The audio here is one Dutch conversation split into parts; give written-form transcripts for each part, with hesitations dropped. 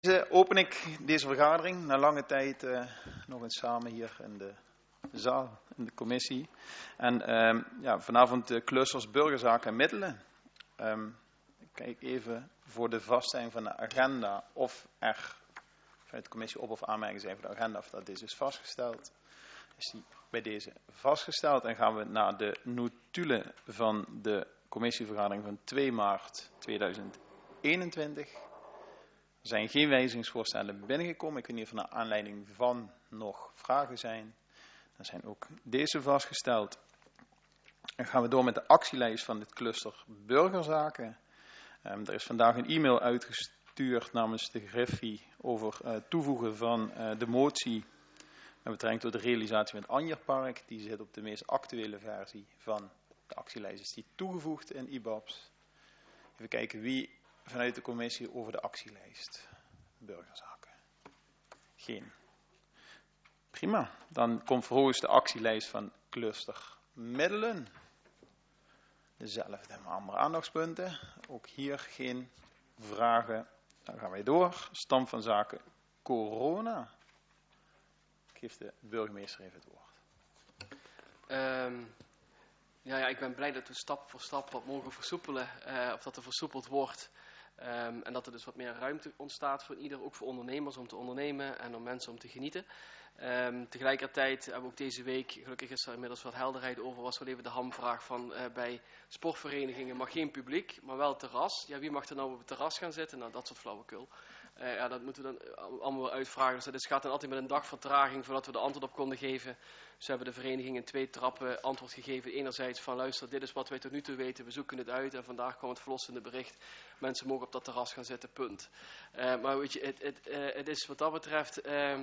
Open ik deze vergadering na lange tijd nog eens samen hier in de zaal, in de commissie. En vanavond de clusters burgerzaken en middelen. Ik kijk even voor de vaststelling van de agenda of er vanuit de commissie op- of aanmerkingen zijn voor de agenda of dat deze is vastgesteld. Is die bij deze vastgesteld en gaan we naar de notulen van de commissievergadering van 2 maart 2021. Er zijn geen wijzigingsvoorstellen binnengekomen. Ik weet niet of er naar aanleiding van nog vragen zijn. Dan zijn ook deze vastgesteld. Dan gaan we door met de actielijst van dit cluster burgerzaken. Er is vandaag een e-mail uitgestuurd namens de Griffie over toevoegen van de motie met betrekking tot de realisatie van het Anjerpark. Die zit op de meest actuele versie van de actielijst. Is die toegevoegd in IBABS? Even kijken wie vanuit de commissie over de actielijst burgerzaken. Geen. Prima. Dan komt vervolgens de actielijst van cluster middelen. Dezelfde andere aandachtspunten. Ook hier geen vragen. Dan gaan wij door. Stand van zaken corona. Ik geef de burgemeester even het woord. Ik ben blij dat we stap voor stap wat mogen versoepelen. Of dat er versoepeld wordt. En dat er dus wat meer ruimte ontstaat voor ieder, ook voor ondernemers om te ondernemen en om mensen om te genieten. Tegelijkertijd hebben we ook deze week, gelukkig is er inmiddels wat helderheid over, was wel even de hamvraag van bij sportverenigingen mag geen publiek, maar wel terras. Ja, wie mag er nou op het terras gaan zitten? Nou, dat soort flauwekul. Dat moeten we dan allemaal uitvragen. Dus het gaat dan altijd met een dag vertraging voordat we de antwoord op konden geven. Dus hebben de verenigingen in 2 trappen antwoord gegeven. Enerzijds van luister, dit is wat wij tot nu toe weten, we zoeken het uit. En vandaag kwam het verlossende bericht, mensen mogen op dat terras gaan zitten, punt. Maar weet je, het is wat dat betreft...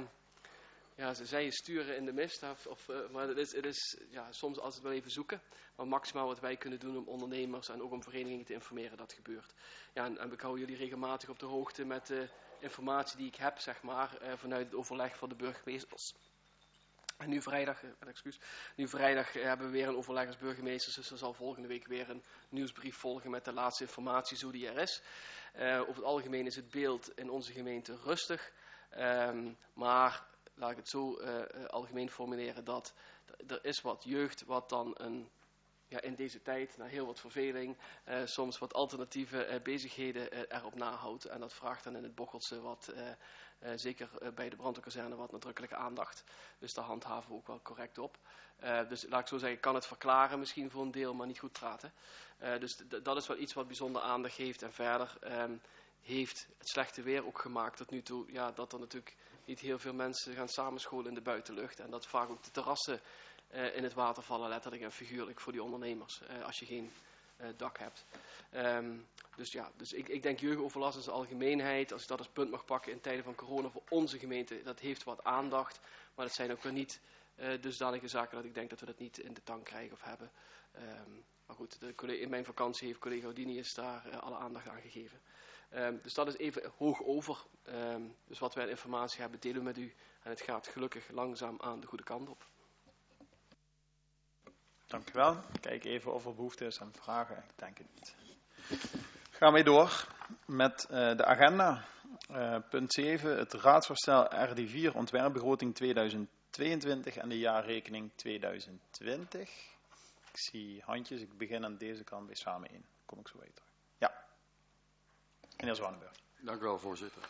ze zeiden sturen in de mist, maar het is soms altijd wel even zoeken. Maar maximaal wat wij kunnen doen om ondernemers en ook om verenigingen te informeren, dat gebeurt. Ja, en ik hou jullie regelmatig op de hoogte met de informatie die ik heb, zeg maar, vanuit het overleg van de burgemeesters. En nu vrijdag hebben we weer een overleg als burgemeesters, dus er zal volgende week weer een nieuwsbrief volgen met de laatste informatie zo die er is. Over het algemeen is het beeld in onze gemeente rustig, maar... Laat ik het zo algemeen formuleren dat er is wat jeugd wat dan in deze tijd, na heel wat verveling, soms wat alternatieve bezigheden erop nahoudt. En dat vraagt dan in het Bocholte wat, zeker bij de brandweerkazerne, wat nadrukkelijke aandacht. Dus daar handhaven we ook wel correct op. Dus laat ik zo zeggen, ik kan het verklaren misschien voor een deel, maar niet goed praten. Dus dat is wel iets wat bijzonder aandacht heeft. En verder heeft het slechte weer ook gemaakt tot nu toe, dat er natuurlijk niet heel veel mensen gaan samenscholen in de buitenlucht. En dat vaak ook de terrassen in het water vallen, letterlijk en figuurlijk, voor die ondernemers. Als je geen dak hebt. Dus ik denk jeugdoverlast in zijn algemeenheid, als ik dat als punt mag pakken in tijden van corona voor onze gemeente, dat heeft wat aandacht. Maar dat zijn ook weer niet dusdanige zaken dat ik denk dat we dat niet in de tank krijgen of hebben. Maar goed, in mijn vakantie heeft collega Odinius daar alle aandacht aan gegeven. Dus dat is even hoog over. Dus wat wij aan informatie hebben, delen we met u. En het gaat gelukkig langzaam aan de goede kant op. Dank u wel. Ik kijk even of er behoefte is aan vragen. Ik denk het niet. Gaan we door met de agenda. Punt 7, het raadsvoorstel RD4 ontwerpbegroting 2022 en de jaarrekening 2020. Ik zie handjes. Ik begin aan deze kant bij samen 1. Kom ik zo weer terug. Ja. Meneer Zwanenburg. Dank u wel, voorzitter.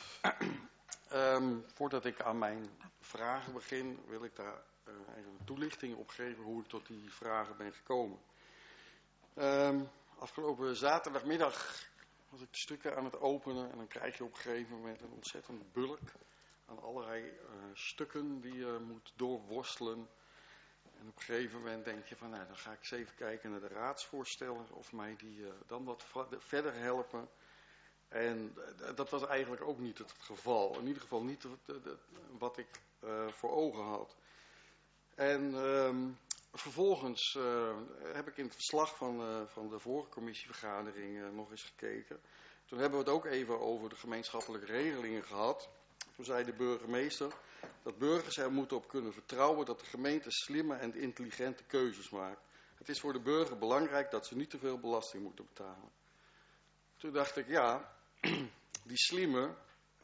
Voordat ik aan mijn vragen begin, wil ik daar even een toelichting op geven hoe ik tot die vragen ben gekomen. Afgelopen zaterdagmiddag was ik de stukken aan het openen en dan krijg je op een gegeven moment een ontzettend bulk aan allerlei stukken die je moet doorworstelen. En op een gegeven moment denk je van, dan ga ik eens even kijken naar de raadsvoorstellen of mij die dan wat verder helpen. En dat was eigenlijk ook niet het geval. In ieder geval niet wat ik voor ogen had. En vervolgens heb ik in het verslag van de vorige commissievergadering nog eens gekeken. Toen hebben we het ook even over de gemeenschappelijke regelingen gehad. Toen zei de burgemeester dat burgers er moeten op kunnen vertrouwen dat de gemeente slimme en intelligente keuzes maakt. Het is voor de burger belangrijk dat ze niet te veel belasting moeten betalen. Toen dacht ik, die slimme,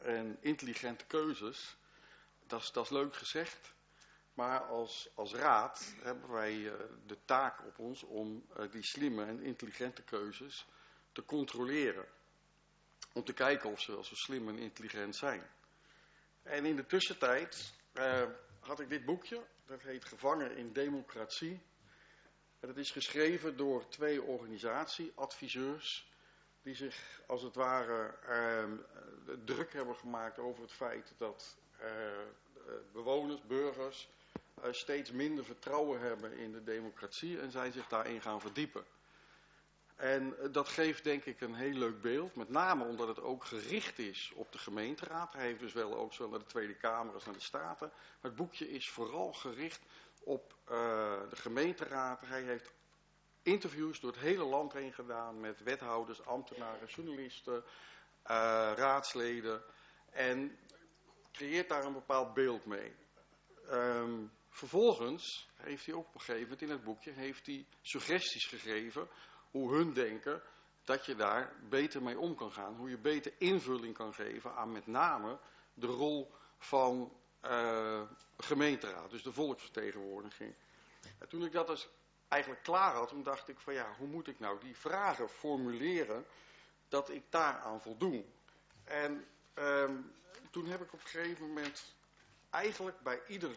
en intelligente keuzes, dat is leuk gezegd. Maar als raad hebben wij de taak op ons om die slimme en intelligente keuzes te controleren. Om te kijken of ze wel zo slim en intelligent zijn. En in de tussentijd had ik dit boekje. Dat heet Gevangen in Democratie. En dat is geschreven door 2 organisatieadviseurs. Die zich als het ware druk hebben gemaakt over het feit dat bewoners, burgers steeds minder vertrouwen hebben in de democratie en zij zich daarin gaan verdiepen. En dat geeft denk ik een heel leuk beeld, met name omdat het ook gericht is op de gemeenteraad. Hij heeft dus wel ook zowel naar de Tweede Kamer als naar de Staten. Maar het boekje is vooral gericht op de gemeenteraad. Hij heeft interviews door het hele land heen gedaan met wethouders, ambtenaren, journalisten, raadsleden. En creëert daar een bepaald beeld mee. Vervolgens heeft hij ook op een gegeven moment in het boekje heeft hij suggesties gegeven hoe hun denken dat je daar beter mee om kan gaan. Hoe je beter invulling kan geven aan met name de rol van gemeenteraad, dus de volksvertegenwoordiging. En toen ik dat dus eigenlijk klaar had, toen dacht ik van ja, hoe moet ik nou die vragen formuleren dat ik daaraan voldoen. En toen heb ik op een gegeven moment eigenlijk bij ieder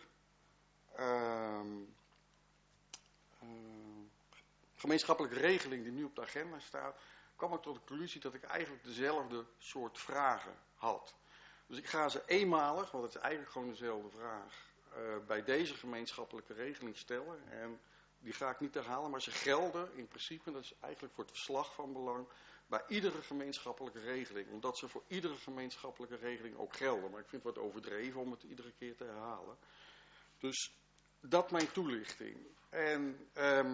gemeenschappelijke regeling die nu op de agenda staat, kwam ik tot de conclusie dat ik eigenlijk dezelfde soort vragen had. Dus ik ga ze eenmalig, want het is eigenlijk gewoon dezelfde vraag, bij deze gemeenschappelijke regeling stellen. En die ga ik niet herhalen, maar ze gelden in principe, dat is eigenlijk voor het verslag van belang, bij iedere gemeenschappelijke regeling. Omdat ze voor iedere gemeenschappelijke regeling ook gelden. Maar ik vind het wat overdreven om het iedere keer te herhalen. Dus dat mijn toelichting. En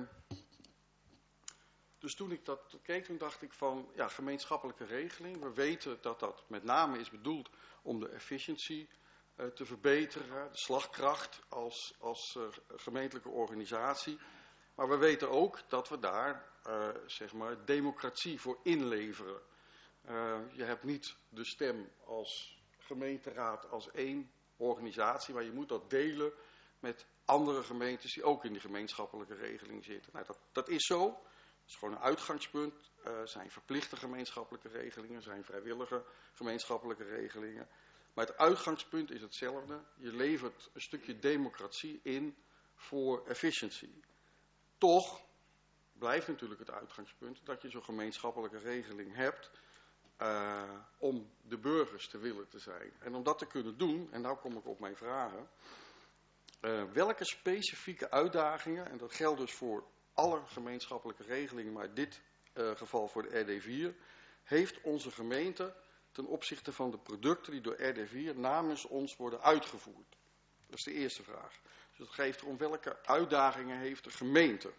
dus toen ik dat keek, toen dacht ik van, ja, gemeenschappelijke regeling. We weten dat dat met name is bedoeld om de efficiëntie te verbeteren. De slagkracht als gemeentelijke organisatie. Maar we weten ook dat we daar, zeg maar, democratie voor inleveren. Je hebt niet de stem als gemeenteraad als één organisatie, maar je moet dat delen met andere gemeentes die ook in die gemeenschappelijke regeling zitten. Nou, dat is zo. Dat is gewoon een uitgangspunt. Zijn verplichte gemeenschappelijke regelingen, zijn vrijwillige gemeenschappelijke regelingen. Maar het uitgangspunt is hetzelfde. Je levert een stukje democratie in voor efficiëntie. Toch blijft natuurlijk het uitgangspunt dat je zo'n gemeenschappelijke regeling hebt om de burgers te willen te zijn. En om dat te kunnen doen, en nou kom ik op mijn vragen, welke specifieke uitdagingen, en dat geldt dus voor alle gemeenschappelijke regelingen, maar in dit geval voor de RD4, heeft onze gemeente ten opzichte van de producten die door RD4 namens ons worden uitgevoerd? Dat is de eerste vraag. Dus dat geeft om welke uitdagingen heeft de gemeente.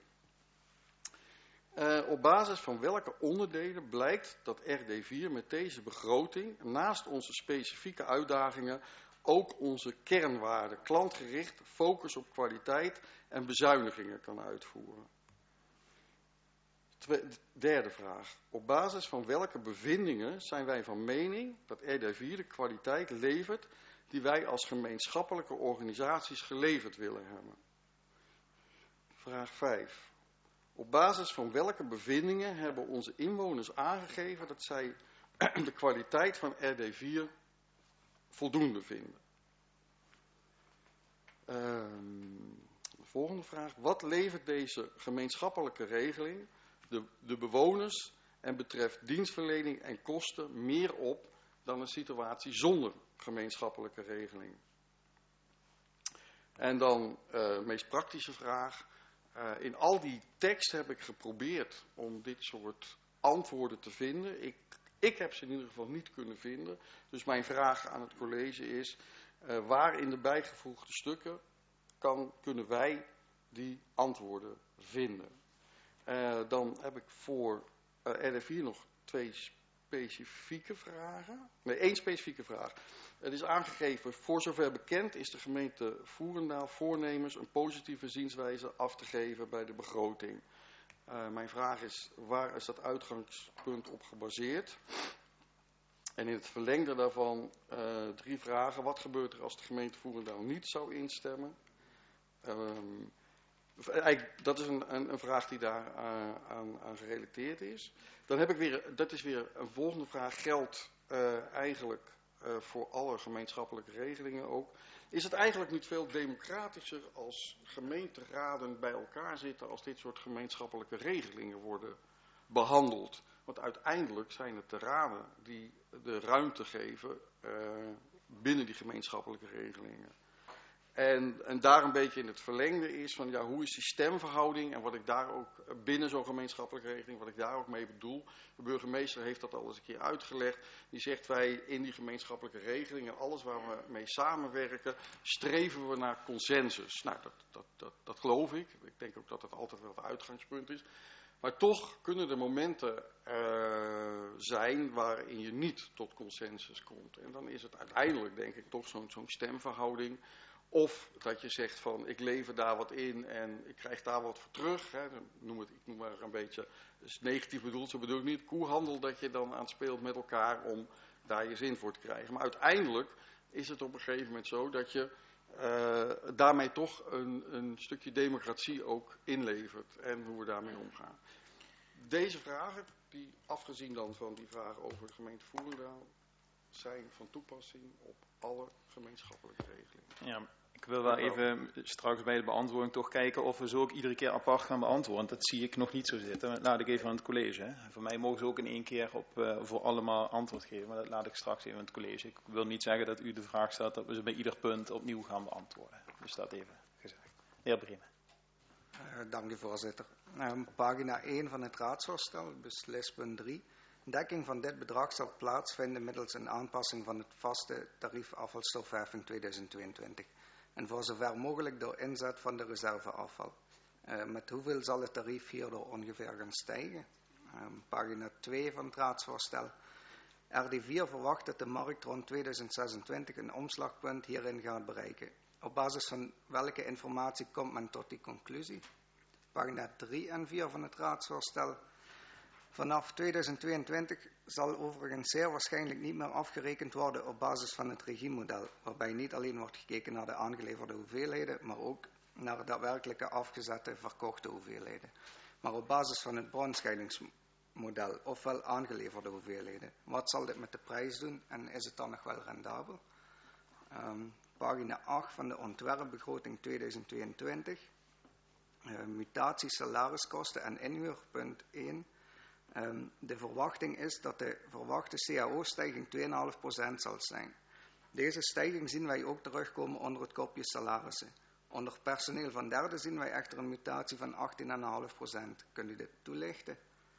Op basis van welke onderdelen blijkt dat RD4 met deze begroting naast onze specifieke uitdagingen ook onze kernwaarden, klantgericht, focus op kwaliteit en bezuinigingen kan uitvoeren? Derde vraag. Op basis van welke bevindingen zijn wij van mening dat RD4 de kwaliteit levert die wij als gemeenschappelijke organisaties geleverd willen hebben? Vraag 5. Op basis van welke bevindingen hebben onze inwoners aangegeven dat zij de kwaliteit van RD4 voldoende vinden? De volgende vraag. Wat levert deze gemeenschappelijke regeling de bewoners en betreft dienstverlening en kosten meer op dan een situatie zonder gemeenschappelijke regeling? En dan de meest praktische vraag. In al die tekst heb ik geprobeerd om dit soort antwoorden te vinden. Ik heb ze in ieder geval niet kunnen vinden. Dus mijn vraag aan het college is, waar in de bijgevoegde stukken kunnen wij die antwoorden vinden? Dan heb ik voor RD4 nog 2 specifieke vragen. Nee, 1 specifieke vraag. Het is aangegeven, voor zover bekend is de gemeente Voerendaal voornemens een positieve zienswijze af te geven bij de begroting. Mijn vraag is, waar is dat uitgangspunt op gebaseerd? En in het verlengde daarvan 3 vragen. Wat gebeurt er als de gemeente Voerendaal niet zou instemmen? Eigenlijk, dat is een vraag die daar aan gerelateerd is. Dan heb ik dat is weer een volgende vraag. Geldt eigenlijk voor alle gemeenschappelijke regelingen ook. Is het eigenlijk niet veel democratischer als gemeenteraden bij elkaar zitten als dit soort gemeenschappelijke regelingen worden behandeld? Want uiteindelijk zijn het de raden die de ruimte geven binnen die gemeenschappelijke regelingen. En daar een beetje in het verlengde is van, ja, hoe is die stemverhouding en wat ik daar ook binnen zo'n gemeenschappelijke regeling, wat ik daar ook mee bedoel. De burgemeester heeft dat al eens een keer uitgelegd. Die zegt, wij in die gemeenschappelijke regelingen, alles waar we mee samenwerken, streven we naar consensus. Nou, dat geloof ik. Ik denk ook dat dat altijd wel het uitgangspunt is. Maar toch kunnen er momenten zijn waarin je niet tot consensus komt. En dan is het uiteindelijk, denk ik, toch zo'n stemverhouding. Of dat je zegt van, ik lever daar wat in en ik krijg daar wat voor terug. Hè. Ik noem maar een beetje, dus negatief bedoeld, zo bedoel ik niet. Koehandel dat je dan aan speelt met elkaar om daar je zin voor te krijgen. Maar uiteindelijk is het op een gegeven moment zo dat je daarmee toch een stukje democratie ook inlevert. En hoe we daarmee omgaan. Deze vragen, die afgezien dan van die vragen over de gemeente Voerendaal, zijn van toepassing op alle gemeenschappelijke regelingen. Ja, ik wil wel even straks bij de beantwoording toch kijken of we ze ook iedere keer apart gaan beantwoorden. Dat zie ik nog niet zo zitten. Dat laat ik even aan het college. Hè. Voor mij mogen ze ook in één keer voor allemaal antwoord geven, maar dat laat ik straks even aan het college. Ik wil niet zeggen dat u de vraag stelt dat we ze bij ieder punt opnieuw gaan beantwoorden. Dus dat even gezegd. De heer Briemen. Dank u, voorzitter. Pagina 1 van het raadsvoorstel, beslispunt 3. Dekking van dit bedrag zal plaatsvinden middels een aanpassing van het vaste tarief afvalstofheffing 2022. En voor zover mogelijk door inzet van de reserveafval. Met hoeveel zal het tarief hierdoor ongeveer gaan stijgen? Pagina 2 van het raadsvoorstel. RD4 verwacht dat de markt rond 2026 een omslagpunt hierin gaat bereiken. Op basis van welke informatie komt men tot die conclusie? Pagina 3 en 4 van het raadsvoorstel. Vanaf 2022 zal overigens zeer waarschijnlijk niet meer afgerekend worden op basis van het regiemodel, waarbij niet alleen wordt gekeken naar de aangeleverde hoeveelheden, maar ook naar de daadwerkelijke afgezette verkochte hoeveelheden. Maar op basis van het bronscheidingsmodel, ofwel aangeleverde hoeveelheden. Wat zal dit met de prijs doen en is het dan nog wel rendabel? Pagina 8 van de ontwerpbegroting 2022. Mutatie, salariskosten en inhuur, punt 1. De verwachting is dat de verwachte CAO-stijging 2,5% zal zijn. Deze stijging zien wij ook terugkomen onder het kopje salarissen. Onder personeel van derde zien wij echter een mutatie van 18,5%. Kunt u dit toelichten?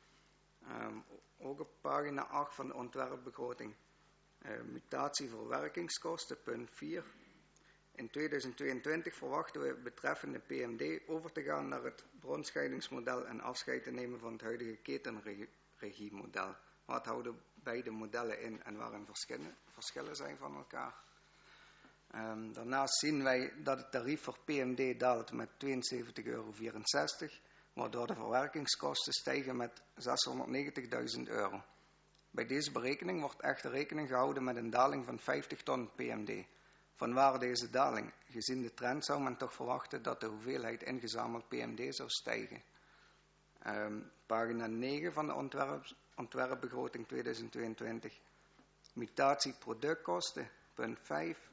Ook op pagina 8 van de ontwerpbegroting. Mutatie verwerkingskosten, punt 4. In 2022 verwachten we betreffende PMD over te gaan naar het bronscheidingsmodel en afscheid te nemen van het huidige ketenregiemodel. Wat houden beide modellen in en waarin verschillen zijn van elkaar? Daarnaast zien wij dat het tarief voor PMD daalt met €72,64, waardoor de verwerkingskosten stijgen met €690.000. Bij deze berekening wordt echter rekening gehouden met een daling van 50 ton PMD. Vanwaar deze daling? Gezien de trend zou men toch verwachten dat de hoeveelheid ingezameld PMD zou stijgen. Pagina 9 van de ontwerpbegroting 2022. Mutatie productkosten, punt 5.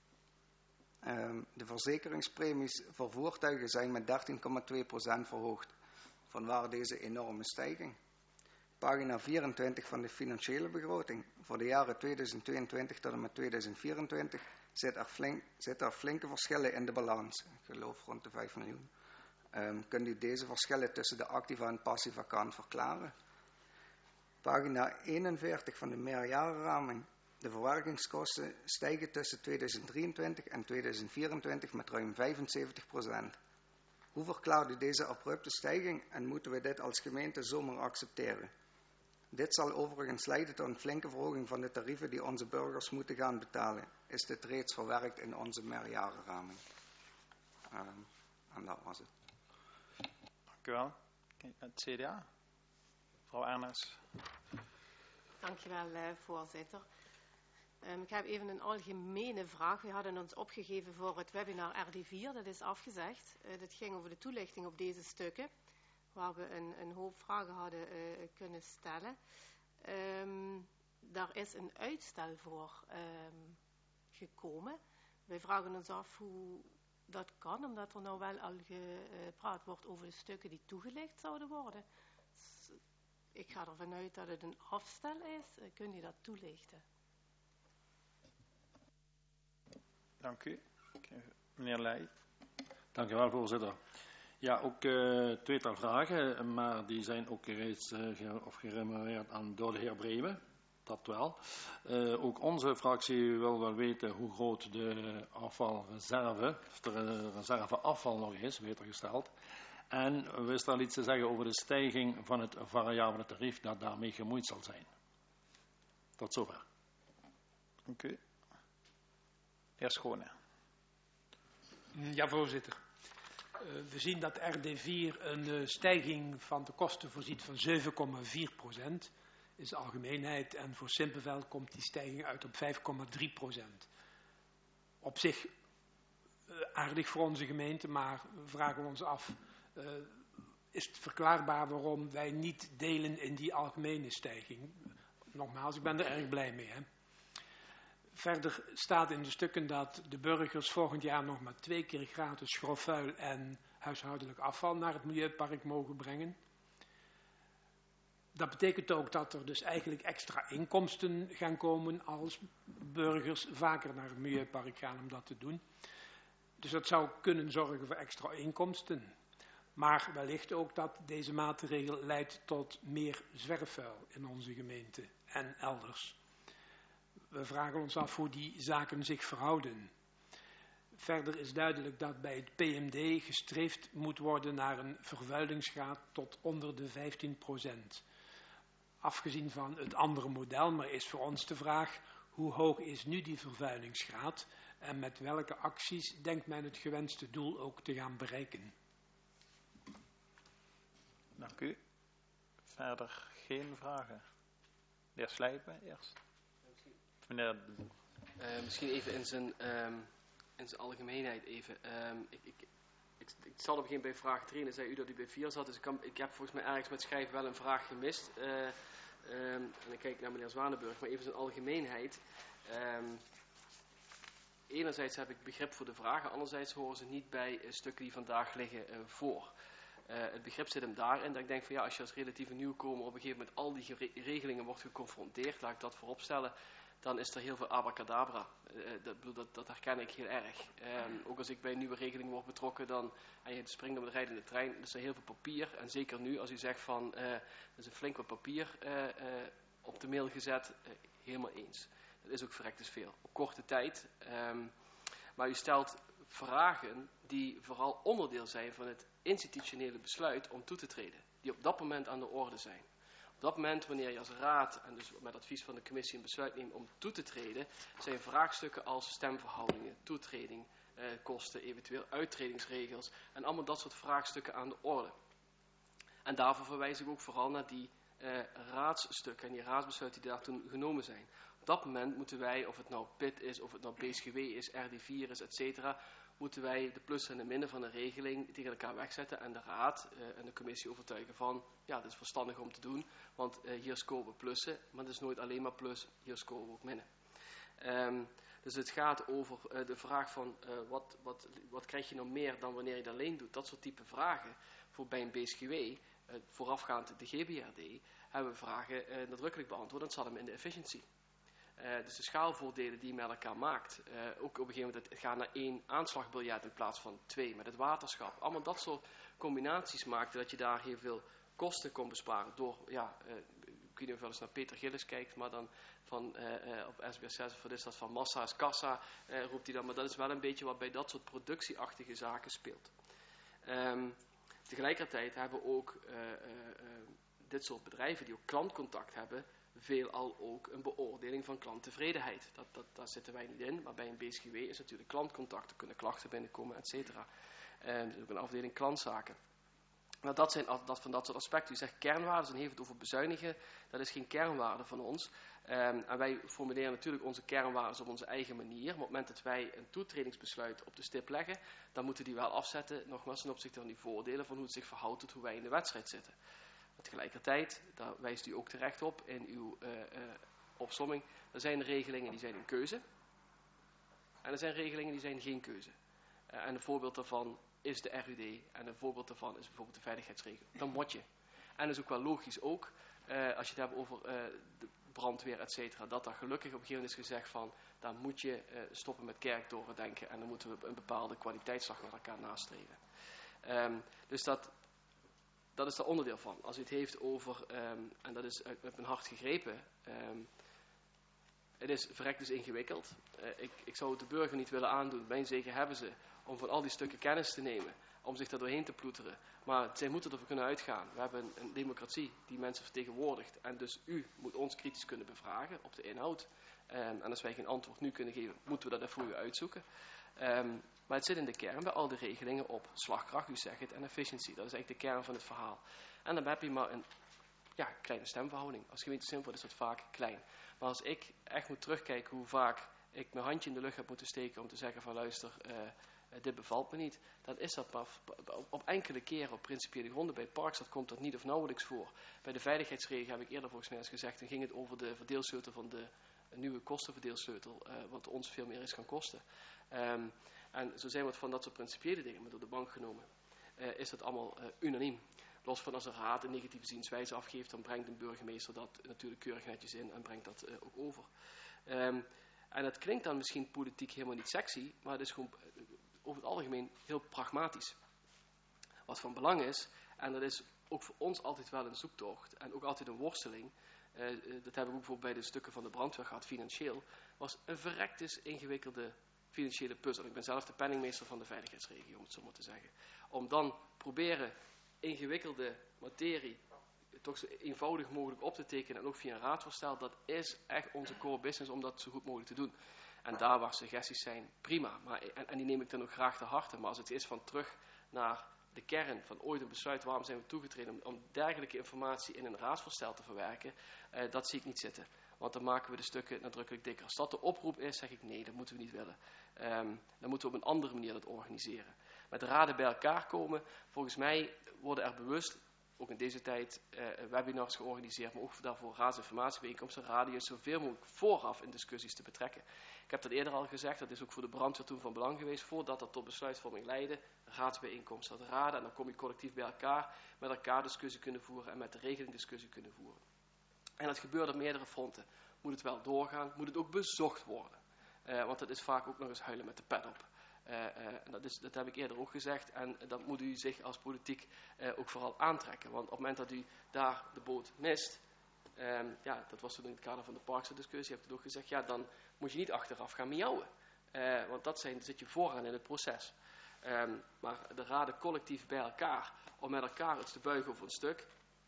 De verzekeringspremies voor voertuigen zijn met 13,2% verhoogd. Vanwaar deze enorme stijging? Pagina 24 van de financiële begroting. Voor de jaren 2022 tot en met 2024 zitten er flinke verschillen in de balans. Ik geloof rond de 5 miljoen. Kunt u deze verschillen tussen de activa en passiva kant verklaren? Pagina 41 van de meerjarenraming. De verwerkingskosten stijgen tussen 2023 en 2024 met ruim 75%. Hoe verklaart u deze abrupte stijging en moeten we dit als gemeente zomaar accepteren? Dit zal overigens leiden tot een flinke verhoging van de tarieven die onze burgers moeten gaan betalen. Is dit reeds verwerkt in onze meerjarenraming? En dat was het. Dank u wel. Het CDA. Mevrouw Erners. Dankjewel, voorzitter. Ik heb even een algemene vraag. We hadden ons opgegeven voor het webinar RD4, dat is afgezegd. Dat ging over de toelichting op deze stukken, waar we een hoop vragen hadden kunnen stellen. Daar is een uitstel voor gekomen. Wij vragen ons af hoe dat kan, omdat er nou wel al gepraat wordt over de stukken die toegelicht zouden worden. Dus ik ga ervan uit dat het een afstel is. Kunt u dat toelichten? Dank u. Meneer Leij. Dank u wel, voorzitter. Ja, ook tweetal vragen, maar die zijn ook reeds gerefereerd aan door de heer Bremen. Dat wel. Ook onze fractie wil wel weten hoe groot de afvalreserve, of de reserveafval nog is, beter gesteld. En wist er al iets te zeggen over de stijging van het variabele tarief dat daarmee gemoeid zal zijn. Tot zover. Dank u. Heer Schone. Ja, voorzitter. We zien dat RD4 een stijging van de kosten voorziet van 7,4%. Is de algemeenheid. En voor Simpevel komt die stijging uit op 5,3%. Op zich aardig voor onze gemeente, maar we vragen ons af, is het verklaarbaar waarom wij niet delen in die algemene stijging? Nogmaals, ik ben er erg blij mee. Hè? Verder staat in de stukken dat de burgers volgend jaar nog maar 2 keer gratis grofvuil en huishoudelijk afval naar het milieupark mogen brengen. Dat betekent ook dat er dus eigenlijk extra inkomsten gaan komen als burgers vaker naar het milieupark gaan om dat te doen. Dus dat zou kunnen zorgen voor extra inkomsten. Maar wellicht ook dat deze maatregel leidt tot meer zwerfvuil in onze gemeente en elders. We vragen ons af hoe die zaken zich verhouden. Verder is duidelijk dat bij het PMD gestreefd moet worden naar een vervuilingsgraad tot onder de 15%. Afgezien van het andere model, maar is voor ons de vraag, hoe hoog is nu die vervuilingsgraad en met welke acties denkt men het gewenste doel ook te gaan bereiken? Dank u. Verder geen vragen. De heer Slijpen eerst. Meneer Misschien even in zijn algemeenheid even. Ik zal op begin bij vraag 3 en dan zei u dat u bij 4 zat. Dus ik heb volgens mij ergens met schrijven wel een vraag gemist. En dan kijk ik naar meneer Zwanenburg, maar even zijn algemeenheid. Enerzijds heb ik begrip voor de vragen, anderzijds horen ze niet bij stukken die vandaag liggen voor. Het begrip zit hem daarin dat ik denk van ja, als je als relatieve nieuwkomer op een gegeven moment al die regelingen wordt geconfronteerd, laat ik dat vooropstellen, dan is er heel veel abracadabra. Dat herken ik heel erg. Ook als ik bij een nieuwe regeling word betrokken, en je springt op de rijdende trein, is er heel veel papier. En zeker nu, als u zegt van, er is een flink wat papier op de mail gezet, helemaal eens. Dat is ook verrekt is veel. Op korte tijd. Maar u stelt vragen die vooral onderdeel zijn van het institutionele besluit om toe te treden. Die op dat moment aan de orde zijn. Op dat moment, wanneer je als raad en dus met advies van de commissie een besluit neemt om toe te treden, zijn vraagstukken als stemverhoudingen, toetreding, kosten, eventueel uittredingsregels en allemaal dat soort vraagstukken aan de orde. En daarvoor verwijs ik ook vooral naar die raadsstukken en die raadsbesluiten die daar toen genomen zijn. Op dat moment moeten wij, of het nou PIT is, of het nou BSGW is, RD4 is, etc., moeten wij de plussen en de minnen van de regeling tegen elkaar wegzetten en de raad en de commissie overtuigen van, ja, dat is verstandig om te doen, want hier scoren we plussen, maar het is nooit alleen maar plus, hier scoren we ook minnen. Dus het gaat over de vraag van wat krijg je nou meer dan wanneer je het alleen doet, dat soort type vragen. Voor bij een BSGW, voorafgaand de GBRD, hebben we vragen nadrukkelijk beantwoord en het zat hem in de efficiëntie. Dus de schaalvoordelen die je met elkaar maakt. Ook op een gegeven moment gaan naar 1 aanslagbiljet in plaats van 2 met het waterschap. Allemaal dat soort combinaties maakten dat je daar heel veel kosten kon besparen. Door, ja, ik weet niet of je wel eens naar Peter Gillis kijkt, maar dan van op SBS 6 of wat is dat van massa is kassa, roept hij dan. Maar dat is wel een beetje wat bij dat soort productieachtige zaken speelt. Tegelijkertijd hebben ook dit soort bedrijven die ook klantcontact hebben, veelal ook een beoordeling van klanttevredenheid. Daar zitten wij niet in, maar bij een BSGW is natuurlijk klantcontact, er kunnen klachten binnenkomen, et cetera. Er is ook een afdeling klantzaken. Nou, dat zijn van dat soort aspecten. U zegt kernwaarden en heeft het over bezuinigen. Dat is geen kernwaarde van ons. En wij formuleren natuurlijk onze kernwaarden op onze eigen manier. Maar op het moment dat wij een toetredingsbesluit op de stip leggen, dan moeten die wel afzetten, nogmaals ten opzichte van die voordelen van hoe het zich verhoudt tot hoe wij in de wedstrijd zitten. Maar tegelijkertijd, daar wijst u ook terecht op in uw opsomming, er zijn regelingen die zijn een keuze. En er zijn regelingen die zijn geen keuze. En een voorbeeld daarvan is de RUD. En een voorbeeld daarvan is bijvoorbeeld de veiligheidsregel. Dan moet je. En dat is ook wel logisch ook, als je het hebt over de brandweer, et cetera, dat daar gelukkig op een gegeven moment is gezegd van, dan moet je stoppen met kerktoren denken en dan moeten we een bepaalde kwaliteitsslag met elkaar nastreven. Dus dat is daar onderdeel van. Als u het heeft over, en dat is uit mijn hart gegrepen, het is verrekt dus ingewikkeld. Ik zou het de burger niet willen aandoen. Mijn zegen hebben ze om van al die stukken kennis te nemen. Om zich daar doorheen te ploeteren. Maar zij moeten ervoor kunnen uitgaan. We hebben een democratie die mensen vertegenwoordigt. En dus u moet ons kritisch kunnen bevragen op de inhoud. En als wij geen antwoord nu kunnen geven, moeten we dat voor u uitzoeken. Maar het zit in de kern bij al de regelingen op slagkracht, u zegt het, en efficiëntie. Dat is eigenlijk de kern van het verhaal. En dan heb je maar een kleine stemverhouding. Als gemeente Zandvoort is dat vaak klein. Maar als ik echt moet terugkijken hoe vaak ik mijn handje in de lucht heb moeten steken om te zeggen van luister, dit bevalt me niet, dan is dat maar op enkele keren op principiële gronden. Bij Parkstad komt dat niet of nauwelijks voor. Bij de veiligheidsregel heb ik eerder volgens mij eens gezegd, dan ging het over de verdeelsleutel van de nieuwe kostenverdeelsleutel, wat ons veel meer is gaan kosten. En zo zijn wat van dat soort principiële dingen, maar door de bank genomen, is dat allemaal unaniem. Los van als een raad een negatieve zienswijze afgeeft, dan brengt een burgemeester dat natuurlijk keurig netjes in en brengt dat ook over. En dat klinkt dan misschien politiek helemaal niet sexy, maar het is gewoon over het algemeen heel pragmatisch. Wat van belang is, en dat is ook voor ons altijd wel een zoektocht en ook altijd een worsteling, dat hebben we ook bijvoorbeeld bij de stukken van de brandweer gehad, financieel, was een verrektes ingewikkelde financiële puzzel. Ik ben zelf de penningmeester van de veiligheidsregio, om het zo maar te zeggen. Om dan proberen ingewikkelde materie toch zo eenvoudig mogelijk op te tekenen en ook via een raadsvoorstel, dat is echt onze core business om dat zo goed mogelijk te doen. En daar waar suggesties zijn, prima. Maar, en die neem ik dan ook graag te harte. Maar als het is van terug naar de kern van ooit een besluit, waarom zijn we toegetreden om dergelijke informatie in een raadsvoorstel te verwerken, dat zie ik niet zitten. Want dan maken we de stukken nadrukkelijk dikker. Als dat de oproep is, zeg ik nee, dat moeten we niet willen. Dan moeten we op een andere manier dat organiseren. Met raden bij elkaar komen, volgens mij worden er bewust, ook in deze tijd, webinars georganiseerd, maar ook daarvoor raadsinformatiebijeenkomsten, raden je zoveel mogelijk vooraf in discussies te betrekken. Ik heb dat eerder al gezegd, dat is ook voor de brandweer toen van belang geweest, voordat dat tot besluitvorming leidde, raadsbijeenkomsten, dat raden, en dan kom je collectief bij elkaar, met elkaar discussie kunnen voeren en met de regeling discussie kunnen voeren. En dat gebeurt op meerdere fronten. Moet het wel doorgaan, moet het ook bezocht worden. Want dat is vaak ook nog eens huilen met de pet op. En dat heb ik eerder ook gezegd. En dat moet u zich als politiek ook vooral aantrekken. Want op het moment dat u daar de boot mist, dat was toen in het kader van de Parkstad-discussie, heb ik het ook gezegd, ja, dan moet je niet achteraf gaan miauwen. Want daar zit je vooraan in het proces. Maar de raden collectief bij elkaar, om met elkaar iets te buigen over een stuk.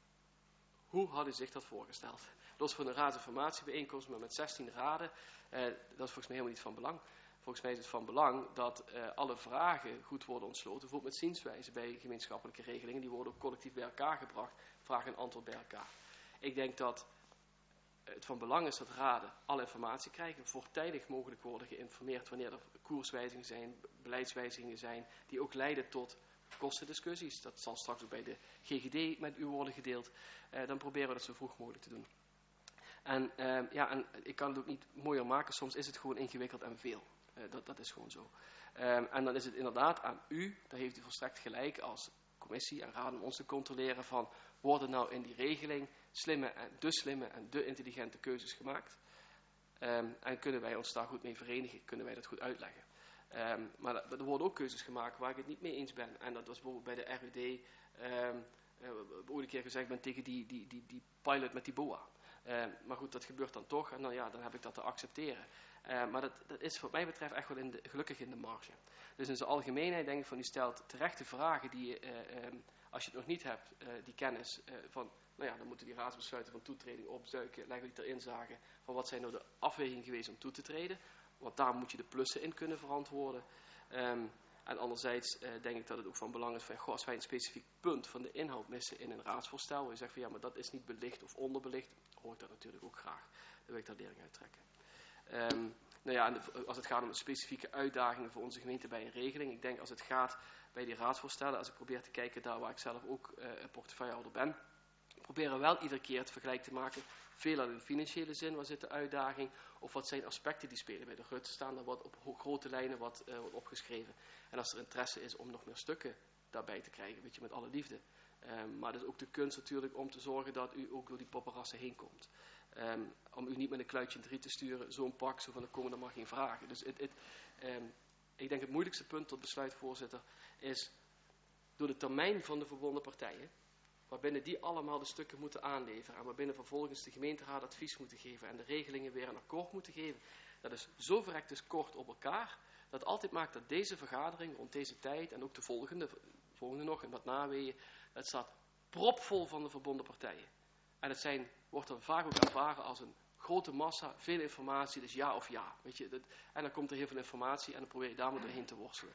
Hoe had u zich dat voorgesteld? Los van een raadsinformatiebijeenkomst, maar met 16 raden, dat is volgens mij helemaal niet van belang. Volgens mij is het van belang dat alle vragen goed worden ontsloten. Bijvoorbeeld met zienswijze bij gemeenschappelijke regelingen. Die worden ook collectief bij elkaar gebracht. Vraag en antwoord bij elkaar. Ik denk dat het van belang is dat raden alle informatie krijgen. Voortijdig mogelijk worden geïnformeerd wanneer er koerswijzigingen zijn, beleidswijzigingen zijn. Die ook leiden tot kostendiscussies. Dat zal straks ook bij de GGD met u worden gedeeld. Dan proberen we dat zo vroeg mogelijk te doen. En ik kan het ook niet mooier maken. Soms is het gewoon ingewikkeld en veel. Dat is gewoon zo. En dan is het inderdaad aan u, daar heeft u volstrekt gelijk als commissie en raad om ons te controleren van, worden nou in die regeling slimme en de intelligente keuzes gemaakt? En kunnen wij ons daar goed mee verenigen? Kunnen wij dat goed uitleggen? Maar er worden ook keuzes gemaakt waar ik het niet mee eens ben. En dat was bijvoorbeeld bij de RUD, ooit een keer gezegd ben tegen die pilot met die BOA. Maar goed, dat gebeurt dan toch en dan heb ik dat te accepteren. Maar dat is wat mij betreft echt wel gelukkig in de marge. Dus in zijn algemeenheid denk ik van, u stelt terechte vragen die als je het nog niet hebt, die kennis van, dan moeten die raadsbesluiten van toetreding opduiken, leggen we die erin zagen van wat zijn nou de afwegingen geweest om toe te treden. Want daar moet je de plussen in kunnen verantwoorden. En En anderzijds denk ik dat het ook van belang is van, als wij een specifiek punt van de inhoud missen in een raadsvoorstel, waar je zegt van ja, maar dat is niet belicht of onderbelicht, hoor ik dat natuurlijk ook graag. Dan wil ik daar lering uit trekken. En als het gaat om specifieke uitdagingen voor onze gemeente bij een regeling, ik denk als het gaat bij die raadsvoorstellen, als ik probeer te kijken daar waar ik zelf ook portefeuillehouder ben, proberen wel iedere keer het vergelijk te maken, veelal in de financiële zin, waar zit de uitdaging, of wat zijn aspecten die spelen. Bij de RUT staan er wat op grote lijnen wat opgeschreven. En als er interesse is om nog meer stukken daarbij te krijgen, weet je, met alle liefde. Maar het is ook de kunst natuurlijk om te zorgen dat u ook door die paparassen heen komt. Om u niet met een kluitje in 3 te sturen, zo'n pak, zo van er komen er maar geen vragen. Dus ik denk het moeilijkste punt tot besluit, voorzitter, is door de termijn van de verbonden partijen, waarbinnen die allemaal de stukken moeten aanleveren en waarbinnen vervolgens de gemeenteraad advies moeten geven en de regelingen weer een akkoord moeten geven. Dat is zo verrekt dus kort op elkaar, dat altijd maakt dat deze vergadering rond deze tijd en ook de volgende nog en wat naweeën, het staat propvol van de verbonden partijen. En het wordt dan vaak ook ervaren als een grote massa, veel informatie, dus ja of ja. Weet je, en dan komt er heel veel informatie en dan probeer je daar maar doorheen te worstelen.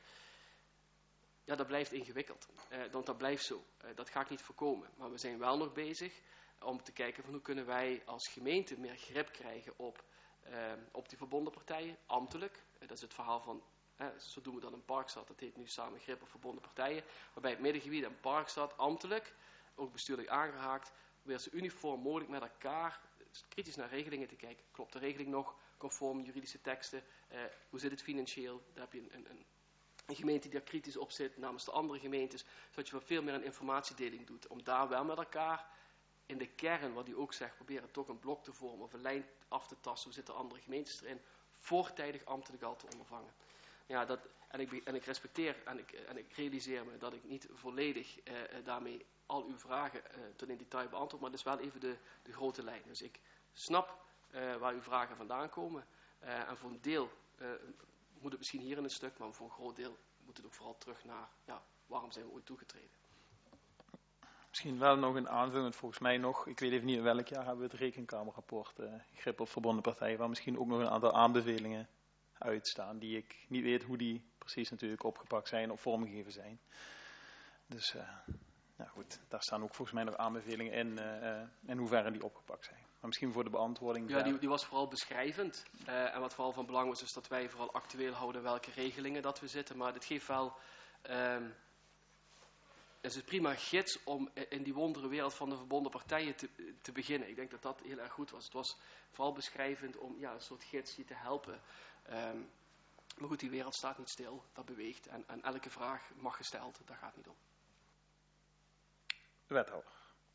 Ja, dat blijft ingewikkeld, want dat blijft zo. Dat ga ik niet voorkomen. Maar we zijn wel nog bezig om te kijken van hoe kunnen wij als gemeente meer grip krijgen op die verbonden partijen, ambtelijk. Dat is het verhaal van, zo doen we dat in Parkstad, dat heet nu samen grip op verbonden partijen. Waarbij het middengebied en Parkstad ambtelijk, ook bestuurlijk aangehaakt, weer zo uniform mogelijk met elkaar kritisch naar regelingen te kijken. Klopt de regeling nog, conform juridische teksten, hoe zit het financieel? Daar heb je een gemeente die daar kritisch op zit namens de andere gemeentes, zodat je wel veel meer een informatiedeling doet. Om daar wel met elkaar in de kern, wat u ook zegt, proberen toch een blok te vormen of een lijn af te tasten. Hoe zitten andere gemeentes erin? Voortijdig ambtelijk al te ondervangen. Ja, en ik respecteer en ik realiseer me dat ik niet volledig daarmee al uw vragen tot in detail beantwoord, maar dat is wel even de grote lijn. Dus ik snap waar uw vragen vandaan komen. En voor een deel moet het misschien hier in een stuk, maar voor een groot deel moet het ook vooral terug naar, waarom zijn we ooit toegetreden? Misschien wel nog een aanvullend, volgens mij nog, ik weet even niet in welk jaar hebben we het rekenkamerrapport grip op verbonden partijen, waar misschien ook nog een aantal aanbevelingen uitstaan, die ik niet weet hoe die precies natuurlijk opgepakt zijn of vormgegeven zijn. Dus goed, daar staan ook volgens mij nog aanbevelingen in hoeverre die opgepakt zijn. Maar misschien voor de beantwoording. Ja, die was vooral beschrijvend. En wat vooral van belang was, is dat wij vooral actueel houden welke regelingen dat we zitten. Maar dit geeft wel, het is een prima gids om in die wondere wereld van de verbonden partijen te beginnen. Ik denk dat dat heel erg goed was. Het was vooral beschrijvend om een soort gids je te helpen. Maar goed, die wereld staat niet stil, dat beweegt. En elke vraag mag gesteld, daar gaat het niet om. De wethouder.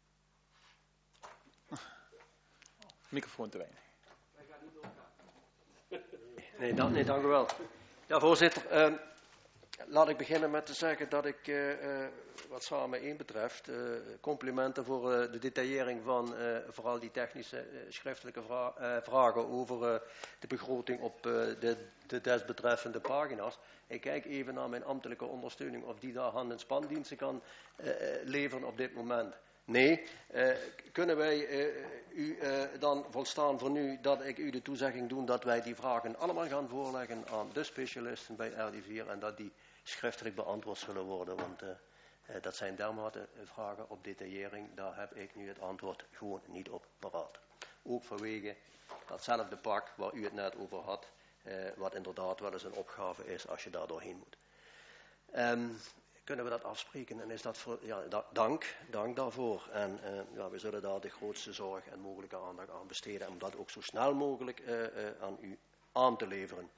Microfoon te weinig. Wij gaan niet doorgaan. Nee, dank u wel. Ja, voorzitter, laat ik beginnen met te zeggen dat ik, wat Samen 1 betreft, complimenten voor de detaillering van vooral die technische schriftelijke vragen over de begroting op de desbetreffende pagina's. Ik kijk even naar mijn ambtelijke ondersteuning of die daar hand- en spandiensten kan leveren op dit moment. Nee, kunnen wij u dan volstaan voor nu dat ik u de toezegging doe dat wij die vragen allemaal gaan voorleggen aan de specialisten bij RD4 en dat die schriftelijk beantwoord zullen worden, want dat zijn dermate vragen op detaillering, daar heb ik nu het antwoord gewoon niet op paraat. Ook vanwege datzelfde pak waar u het net over had, wat inderdaad wel eens een opgave is als je daar doorheen moet. Kunnen we dat afspreken en is dat voor, dank daarvoor. En we zullen daar de grootste zorg en mogelijke aandacht aan besteden om dat ook zo snel mogelijk aan u aan te leveren.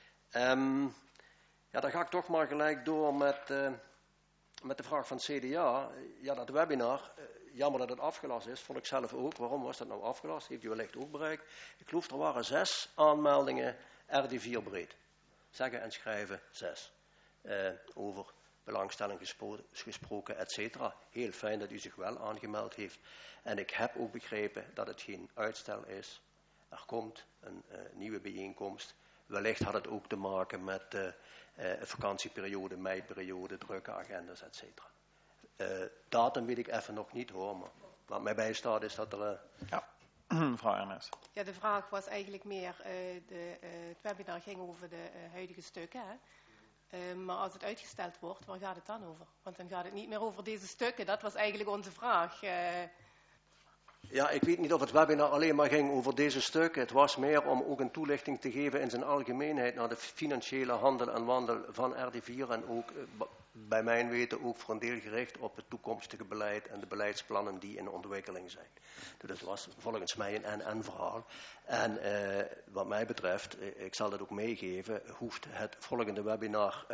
Dan ga ik toch maar gelijk door met de vraag van het CDA. Ja, dat webinar, jammer dat het afgelast is, vond ik zelf ook. Waarom was dat nou afgelast? Heeft u wellicht ook bereikt. Ik geloof er waren 6 aanmeldingen RD4 breed. Zeggen en schrijven 6. Over belangstelling gesproken, et cetera. Heel fijn dat u zich wel aangemeld heeft. En ik heb ook begrepen dat het geen uitstel is. Er komt een nieuwe bijeenkomst. Wellicht had het ook te maken met vakantieperiode, meiperiode, drukke agendas, et cetera. Datum weet ik even nog niet hoor, maar wat mij bijstaat is dat er... Mevrouw Ernest. Ja, de vraag was eigenlijk meer, het webinar ging over de huidige stukken, hè? Maar als het uitgesteld wordt, waar gaat het dan over? Want dan gaat het niet meer over deze stukken. Dat was eigenlijk onze vraag. Ja, ik weet niet of het webinar alleen maar ging over deze stukken. Het was meer om ook een toelichting te geven in zijn algemeenheid naar de financiële handel en wandel van RD4. En ook, bij mijn weten, ook voor een deel gericht op het toekomstige beleid en de beleidsplannen die in ontwikkeling zijn. Dus dat was volgens mij een en-en verhaal. En wat mij betreft, ik zal dat ook meegeven, hoeft het volgende webinar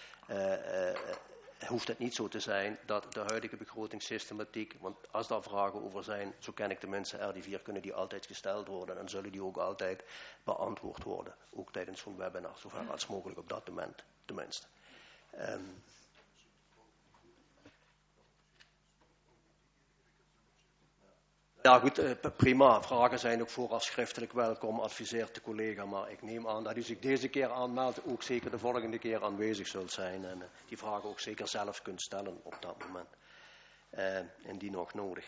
hoeft het niet zo te zijn dat de huidige begrotingssystematiek, want als daar vragen over zijn, zo ken ik de mensen RD4, kunnen die altijd gesteld worden en zullen die ook altijd beantwoord worden. Ook tijdens zo'n webinar, zover als mogelijk op dat moment tenminste. Ja goed, prima. Vragen zijn ook vooraf schriftelijk welkom, adviseert de collega. Maar ik neem aan dat u zich deze keer aanmeldt, ook zeker de volgende keer aanwezig zult zijn. En die vragen ook zeker zelf kunt stellen op dat moment. Indien nog nodig.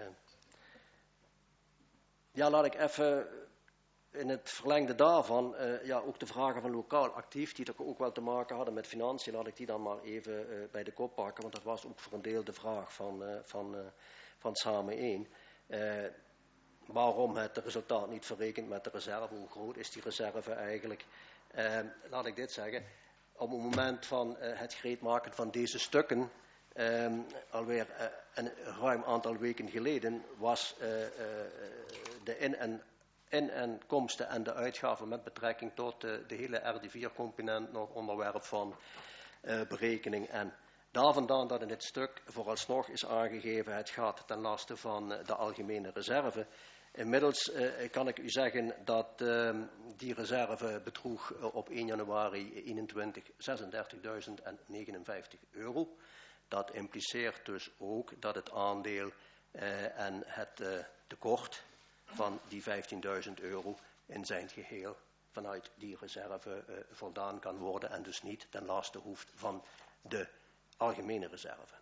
Ja, laat ik even in het verlengde daarvan, ook de vragen van lokaal actief, die toch ook wel te maken hadden met financiën, laat ik die dan maar even bij de kop pakken. Want dat was ook voor een deel de vraag van Samen 1. Waarom het resultaat niet verrekent met de reserve? Hoe groot is die reserve eigenlijk? Laat ik dit zeggen. Op het moment van het gereed maken van deze stukken, alweer een ruim aantal weken geleden, was de inkomsten en de uitgaven met betrekking tot de hele RD4-component nog onderwerp van berekening. En daar vandaan dat in dit stuk vooralsnog is aangegeven, het gaat ten laste van de algemene reserve. Inmiddels kan ik u zeggen dat die reserve bedroeg op 1 januari 21 36.059 euro. Dat impliceert dus ook dat het aandeel en het tekort van die 15.000 euro in zijn geheel vanuit die reserve voldaan kan worden en dus niet ten laste hoeft van de algemene reserve.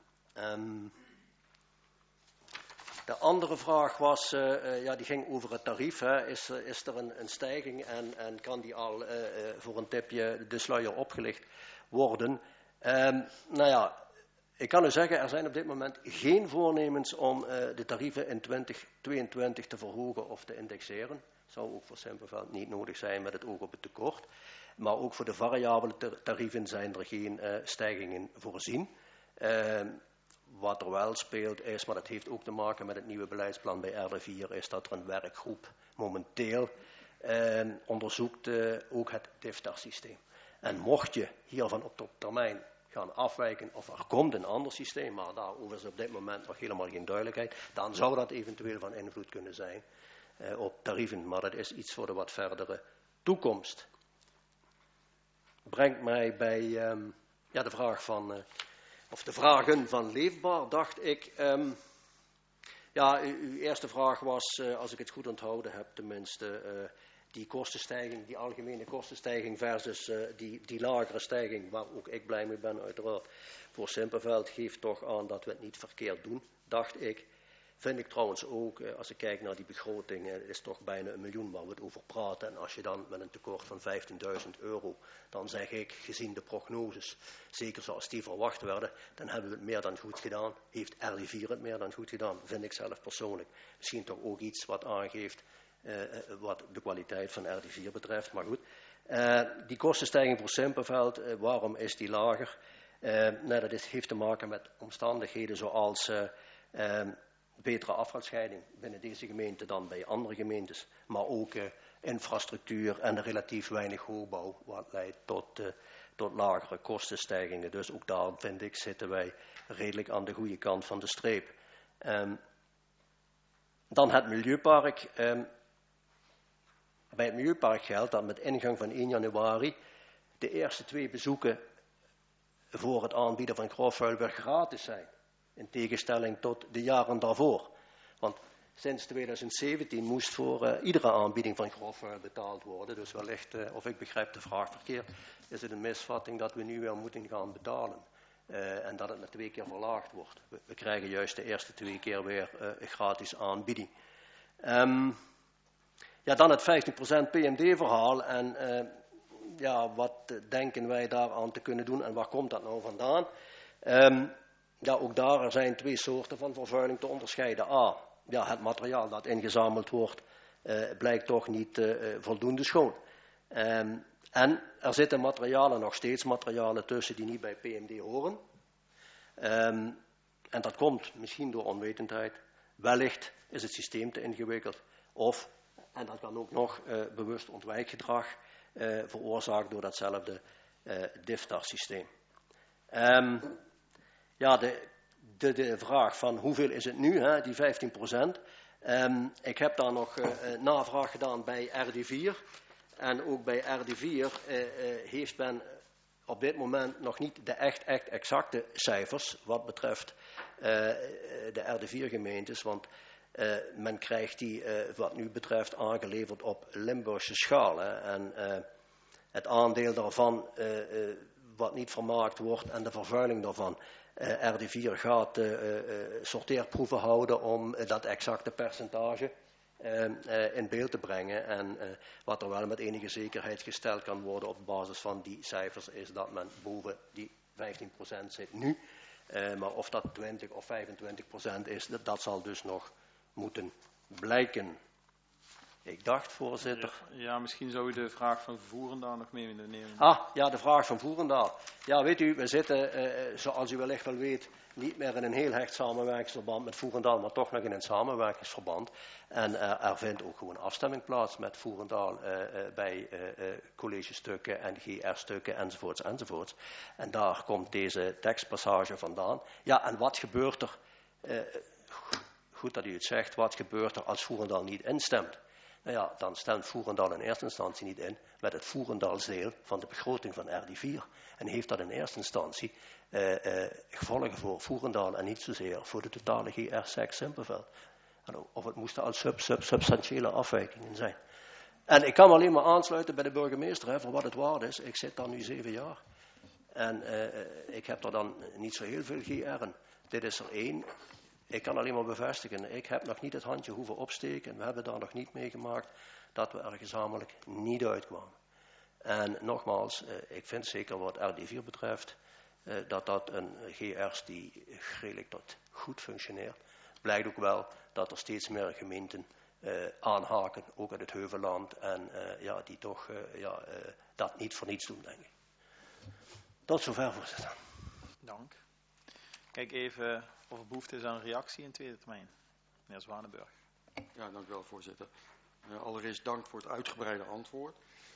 De andere vraag was, die ging over het tarief. Hè. Is er een stijging en kan die al voor een tipje de sluier opgelicht worden? Ik kan u zeggen, er zijn op dit moment geen voornemens om de tarieven in 2022 te verhogen of te indexeren. Zou ook voor Simpelveld niet nodig zijn met het oog op het tekort. Maar ook voor de variabele tarieven zijn er geen stijgingen voorzien. Wat er wel speelt is, maar dat heeft ook te maken met het nieuwe beleidsplan bij RD4, is dat er een werkgroep momenteel onderzoekt ook het DIFTAR-systeem. En mocht je hiervan op termijn gaan afwijken of er komt een ander systeem, maar daarover is op dit moment nog helemaal geen duidelijkheid, dan zou dat eventueel van invloed kunnen zijn op tarieven. Maar dat is iets voor de wat verdere toekomst. Brengt mij bij de vraag van, of de vragen van Leefbaar, dacht ik. Uw eerste vraag was, als ik het goed onthouden heb tenminste, die kostenstijging, die algemene kostenstijging versus die lagere stijging, waar ook ik blij mee ben uiteraard, voor Simpelveld, geeft toch aan dat we het niet verkeerd doen, dacht ik. Vind ik trouwens ook, als ik kijk naar die begroting, het is toch bijna 1 miljoen waar we het over praten. En als je dan met een tekort van 15.000 euro, dan zeg ik, gezien de prognoses, zeker zoals die verwacht werden, dan hebben we het meer dan goed gedaan. Heeft RD4 het meer dan goed gedaan, vind ik zelf persoonlijk. Misschien toch ook iets wat aangeeft wat de kwaliteit van RD4 betreft, maar goed. Die kostenstijging voor Simpelveld, waarom is die lager? Dat heeft te maken met omstandigheden zoals betere afvalscheiding binnen deze gemeente dan bij andere gemeentes, maar ook infrastructuur en relatief weinig hoogbouw, wat leidt tot lagere kostenstijgingen. Dus ook daar, vind ik, zitten wij redelijk aan de goede kant van de streep. Dan het Milieupark. Bij het Milieupark geldt dat met ingang van 1 januari de eerste 2 bezoeken voor het aanbieden van grofvuil weer gratis zijn. In tegenstelling tot de jaren daarvoor. Want sinds 2017 moest voor iedere aanbieding van grofvuil betaald worden. Dus wellicht, of ik begrijp de vraag verkeerd, is het een misvatting dat we nu weer moeten gaan betalen. En dat het met 2 keer verlaagd wordt. We krijgen juist de eerste 2 keer weer gratis aanbieding. Dan het 15% PMD-verhaal. En ja, wat denken wij daaraan te kunnen doen en waar komt dat nou vandaan? Ja, ook daar er zijn 2 soorten van vervuiling te onderscheiden. A, ja, het materiaal dat ingezameld wordt blijkt toch niet voldoende schoon. En er zitten nog steeds materialen tussen die niet bij PMD horen. En dat komt misschien door onwetendheid. Wellicht is het systeem te ingewikkeld. Of, en dat kan ook nog, bewust ontwijkgedrag veroorzaakt door datzelfde DIFTAR-systeem. Ja, de vraag van hoeveel is het nu, hè, die 15%. Ik heb daar nog navraag gedaan bij RD4. En ook bij RD4 heeft men op dit moment nog niet de echt exacte cijfers wat betreft de RD4-gemeentes. Want men krijgt die wat nu betreft aangeleverd op Limburgse schaal. Hè. En het aandeel daarvan wat niet vermaakt wordt en de vervuiling daarvan. RD4 gaat sorteerproeven houden om dat exacte percentage in beeld te brengen. En wat er wel met enige zekerheid gesteld kan worden op basis van die cijfers is dat men boven die 15% zit nu. Maar of dat 20 of 25% is, dat zal dus nog moeten blijken. Ik dacht, voorzitter... Ja, misschien zou u de vraag van Voerendaal nog mee willen nemen. Ja, de vraag van Voerendaal. Ja, weet u, we zitten, zoals u wellicht wel weet, niet meer in een heel hecht samenwerkingsverband met Voerendaal, maar toch nog in een samenwerkingsverband. En er vindt ook gewoon afstemming plaats met Voerendaal bij collegestukken en GR-stukken enzovoorts enzovoorts. En daar komt deze tekstpassage vandaan. Ja, en wat gebeurt er, goed dat u het zegt, wat gebeurt er als Voerendaal niet instemt? Nou ja, dan stemt Voerendaal in eerste instantie niet in met het Voerendaalsdeel van de begroting van RD4. En heeft dat in eerste instantie gevolgen voor Voerendaal en niet zozeer voor de totale GR-SEC Simpelveld. Of het moesten al substantiële afwijkingen zijn. En ik kan me alleen maar aansluiten bij de burgemeester, hè, voor wat het waard is. Ik zit daar nu 7 jaar. En ik heb er dan niet zo heel veel GR'en. Dit is er 1. Ik kan alleen maar bevestigen, ik heb nog niet het handje hoeven opsteken. We hebben daar nog niet meegemaakt dat we er gezamenlijk niet uitkwamen. En nogmaals, ik vind zeker wat RD4 betreft, dat een GR's die redelijk tot goed functioneert. Blijkt ook wel dat er steeds meer gemeenten aanhaken, ook uit het Heuvelland. En ja, die toch dat niet voor niets doen, denk ik. Tot zover, voorzitter. Dank. Kijk even of er behoefte is aan een reactie in tweede termijn. Meneer Zwanenburg. Ja, dank u wel, voorzitter. Allereerst dank voor het uitgebreide antwoord.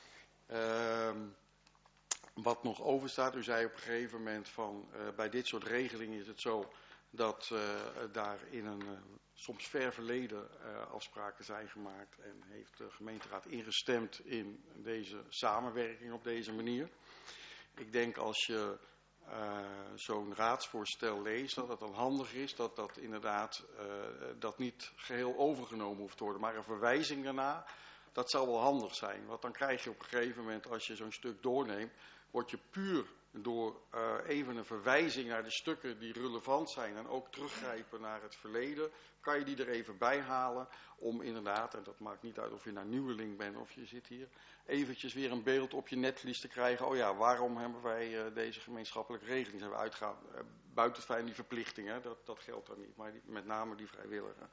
Wat nog overstaat, u zei op een gegeven moment van bij dit soort regelingen is het zo dat daar in een soms ver verleden afspraken zijn gemaakt en heeft de gemeenteraad ingestemd in deze samenwerking op deze manier. Ik denk als je zo'n raadsvoorstel leest, dat het dan handig is dat dat inderdaad dat niet geheel overgenomen hoeft te worden, maar een verwijzing daarna, dat zou wel handig zijn. Want dan krijg je op een gegeven moment, als je zo'n stuk doorneemt, word je puur door even een verwijzing naar de stukken die relevant zijn en ook teruggrijpen naar het verleden, kan je die er even bij halen om inderdaad, en dat maakt niet uit of je nou nieuweling bent of je zit hier, eventjes weer een beeld op je netvlies te krijgen. Oh ja, waarom hebben wij deze gemeenschappelijke regeling zijn we uitgegaan? Buiten het feit die verplichtingen, dat geldt dan niet, maar met name die vrijwilligen.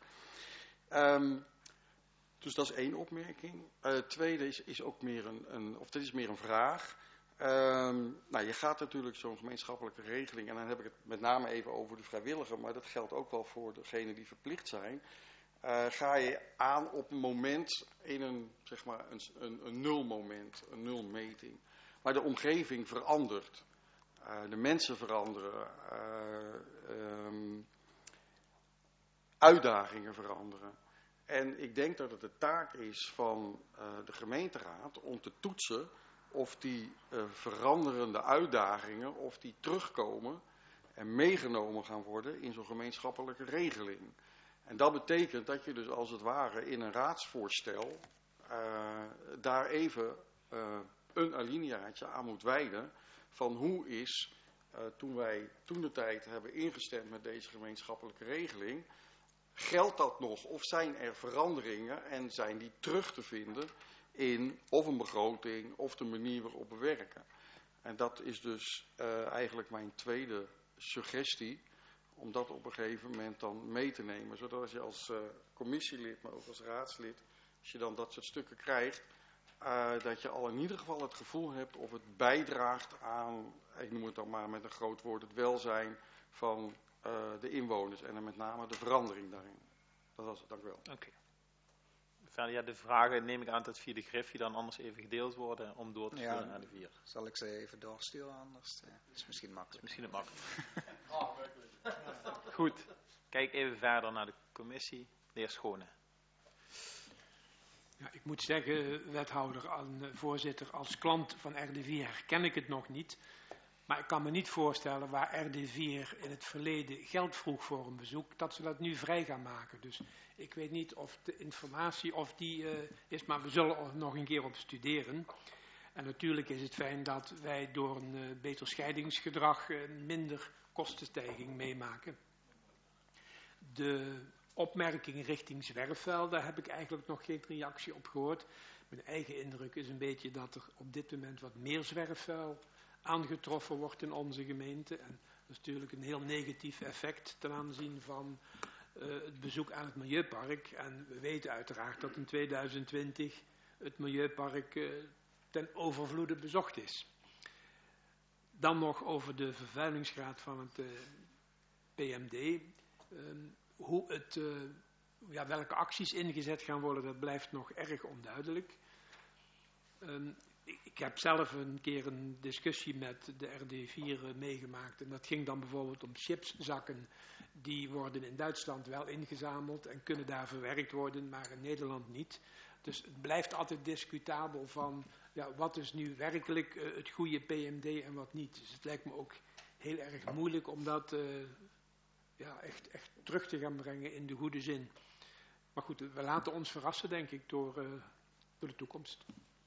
Dus dat is 1 opmerking. Tweede is ook meer dit is meer een vraag. Nou, je gaat natuurlijk zo'n gemeenschappelijke regeling, en dan heb ik het met name even over de vrijwilliger, maar dat geldt ook wel voor degenen die verplicht zijn. Ga je aan op een moment in een nulmoment, een nulmeting. Maar de omgeving verandert. De mensen veranderen. Uitdagingen veranderen. En ik denk dat het de taak is van de gemeenteraad om te toetsen of die veranderende uitdagingen, of die terugkomen en meegenomen gaan worden in zo'n gemeenschappelijke regeling. En dat betekent dat je dus als het ware in een raadsvoorstel daar even een alineaatje aan moet wijden van hoe is, toen wij toentertijd hebben ingestemd met deze gemeenschappelijke regeling, geldt dat nog of zijn er veranderingen en zijn die terug te vinden in of een begroting of de manier waarop we werken. En dat is dus eigenlijk mijn tweede suggestie, om dat op een gegeven moment dan mee te nemen. Zodat als je als commissielid, maar ook als raadslid, als je dan dat soort stukken krijgt, dat je al in ieder geval het gevoel hebt of het bijdraagt aan, ik noem het dan maar met een groot woord, het welzijn van de inwoners en dan met name de verandering daarin. Dat was het, dank u wel. Oké. Verder, ja, de vragen neem ik aan dat via de Griffie dan anders even gedeeld worden om door te sturen naar de 4. Zal ik ze even doorsturen anders? Dat is misschien makkelijk. Misschien het makkelijk. Goed. Kijk even verder naar de commissie. De heer Schone. Ja, ik moet zeggen, wethouder en voorzitter, als klant van RD4 herken ik het nog niet. Maar ik kan me niet voorstellen waar RD4 in het verleden geld vroeg voor een bezoek, dat ze dat nu vrij gaan maken. Dus ik weet niet of de informatie of die is, maar we zullen er nog een keer op studeren. En natuurlijk is het fijn dat wij door een beter scheidingsgedrag minder kostenstijging meemaken. De opmerking richting zwerfvuil, daar heb ik eigenlijk nog geen reactie op gehoord. Mijn eigen indruk is een beetje dat er op dit moment wat meer zwerfvuil aangetroffen wordt in onze gemeente. En dat is natuurlijk een heel negatief effect ten aanzien van het bezoek aan het Milieupark. En we weten uiteraard dat in 2020 het Milieupark ten overvloede bezocht is. Dan nog over de vervuilingsgraad van het PMD. Welke acties ingezet gaan worden, dat blijft nog erg onduidelijk. Ik heb zelf een keer een discussie met de RD4 meegemaakt. En dat ging dan bijvoorbeeld om chipszakken. Die worden in Duitsland wel ingezameld en kunnen daar verwerkt worden, maar in Nederland niet. Dus het blijft altijd discutabel van wat is nu werkelijk het goede PMD en wat niet. Dus het lijkt me ook heel erg moeilijk om dat echt terug te gaan brengen in de goede zin. Maar goed, we laten ons verrassen, denk ik, door de toekomst.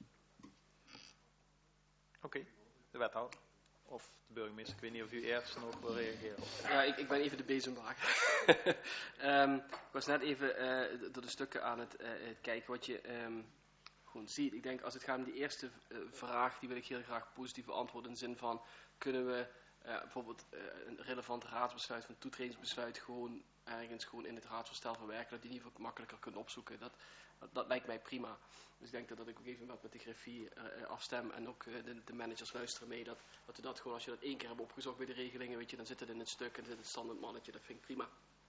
Oké, de wethouder. Of de burgemeester. Ik weet niet of u eerst nog wil reageren. Ja, ik ben even de bezemmaker. Ik was net even door de stukken aan het kijken wat je gewoon ziet. Ik denk als het gaat om die eerste vraag, die wil ik heel graag positief beantwoorden. In de zin van, kunnen we bijvoorbeeld een relevant raadsbesluit of een toetredingsbesluit gewoon ergens gewoon in het raadsvoorstel verwerken. Dat die in ieder geval makkelijker kunnen opzoeken. Dat lijkt mij prima. Dus ik denk dat ik ook even met de Griffie afstem en ook de managers luisteren mee. Dat we dat gewoon, als je dat 1 keer hebt opgezocht bij de regelingen, weet je, dan zit het in het stuk en dan zit het standaard mannetje. Dat vind ik prima.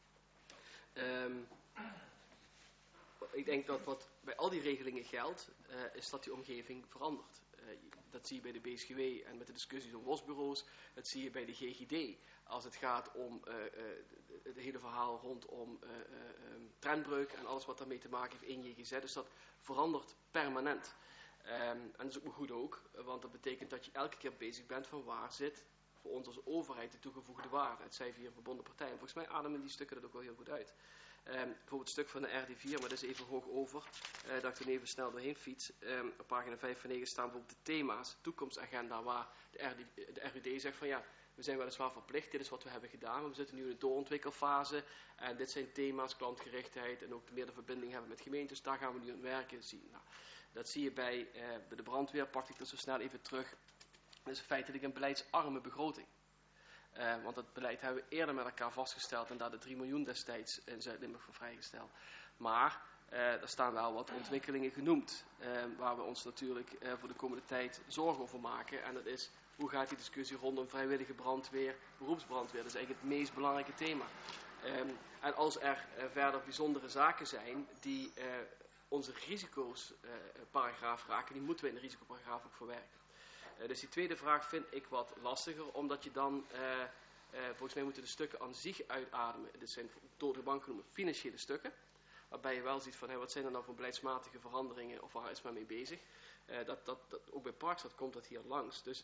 Ik denk dat wat bij al die regelingen geldt, is dat die omgeving verandert. Dat zie je bij de BSGW en met de discussies om bosbureaus. Dat zie je bij de GGD. Als het gaat om het hele verhaal rondom trendbreuk en alles wat daarmee te maken heeft in JGZ. Dus dat verandert permanent. En dat is ook maar goed ook, want dat betekent dat je elke keer bezig bent van waar zit voor ons als overheid de toegevoegde waarde. Het zijn 4 verbonden partijen. Volgens mij ademen die stukken dat ook wel heel goed uit. Bijvoorbeeld het stuk van de RD4, maar dat is even hoog over, dat ik er even snel doorheen fiets. Op pagina 5 van 9 staan bijvoorbeeld de thema's, toekomstagenda, waar de RUD zegt van we zijn weliswaar verplicht, dit is wat we hebben gedaan, maar we zitten nu in de doorontwikkelfase en dit zijn thema's, klantgerichtheid en ook meer de verbinding hebben met gemeentes, daar gaan we nu aan werken. Dat zie je bij de brandweer, pak ik dat zo snel even terug. Dat is feitelijk een beleidsarme begroting. Want dat beleid hebben we eerder met elkaar vastgesteld en daar de 3 miljoen destijds in Zuid-Limburg voor vrijgesteld. Maar er staan wel wat ontwikkelingen genoemd, waar we ons natuurlijk voor de komende tijd zorgen over maken. En dat is, hoe gaat die discussie rondom vrijwillige brandweer, beroepsbrandweer? Dat is eigenlijk het meest belangrijke thema. En als er verder bijzondere zaken zijn die onze risico's paragraaf raken, die moeten we in de risicoparagraaf ook verwerken. Dus die tweede vraag vind ik wat lastiger, omdat je dan, volgens mij moeten de stukken aan zich uitademen. Dit zijn door de bank genoemde financiële stukken, waarbij je wel ziet van wat zijn er nou voor beleidsmatige veranderingen of waar is men mee bezig. Ook bij Parkstad komt dat hier langs. Dus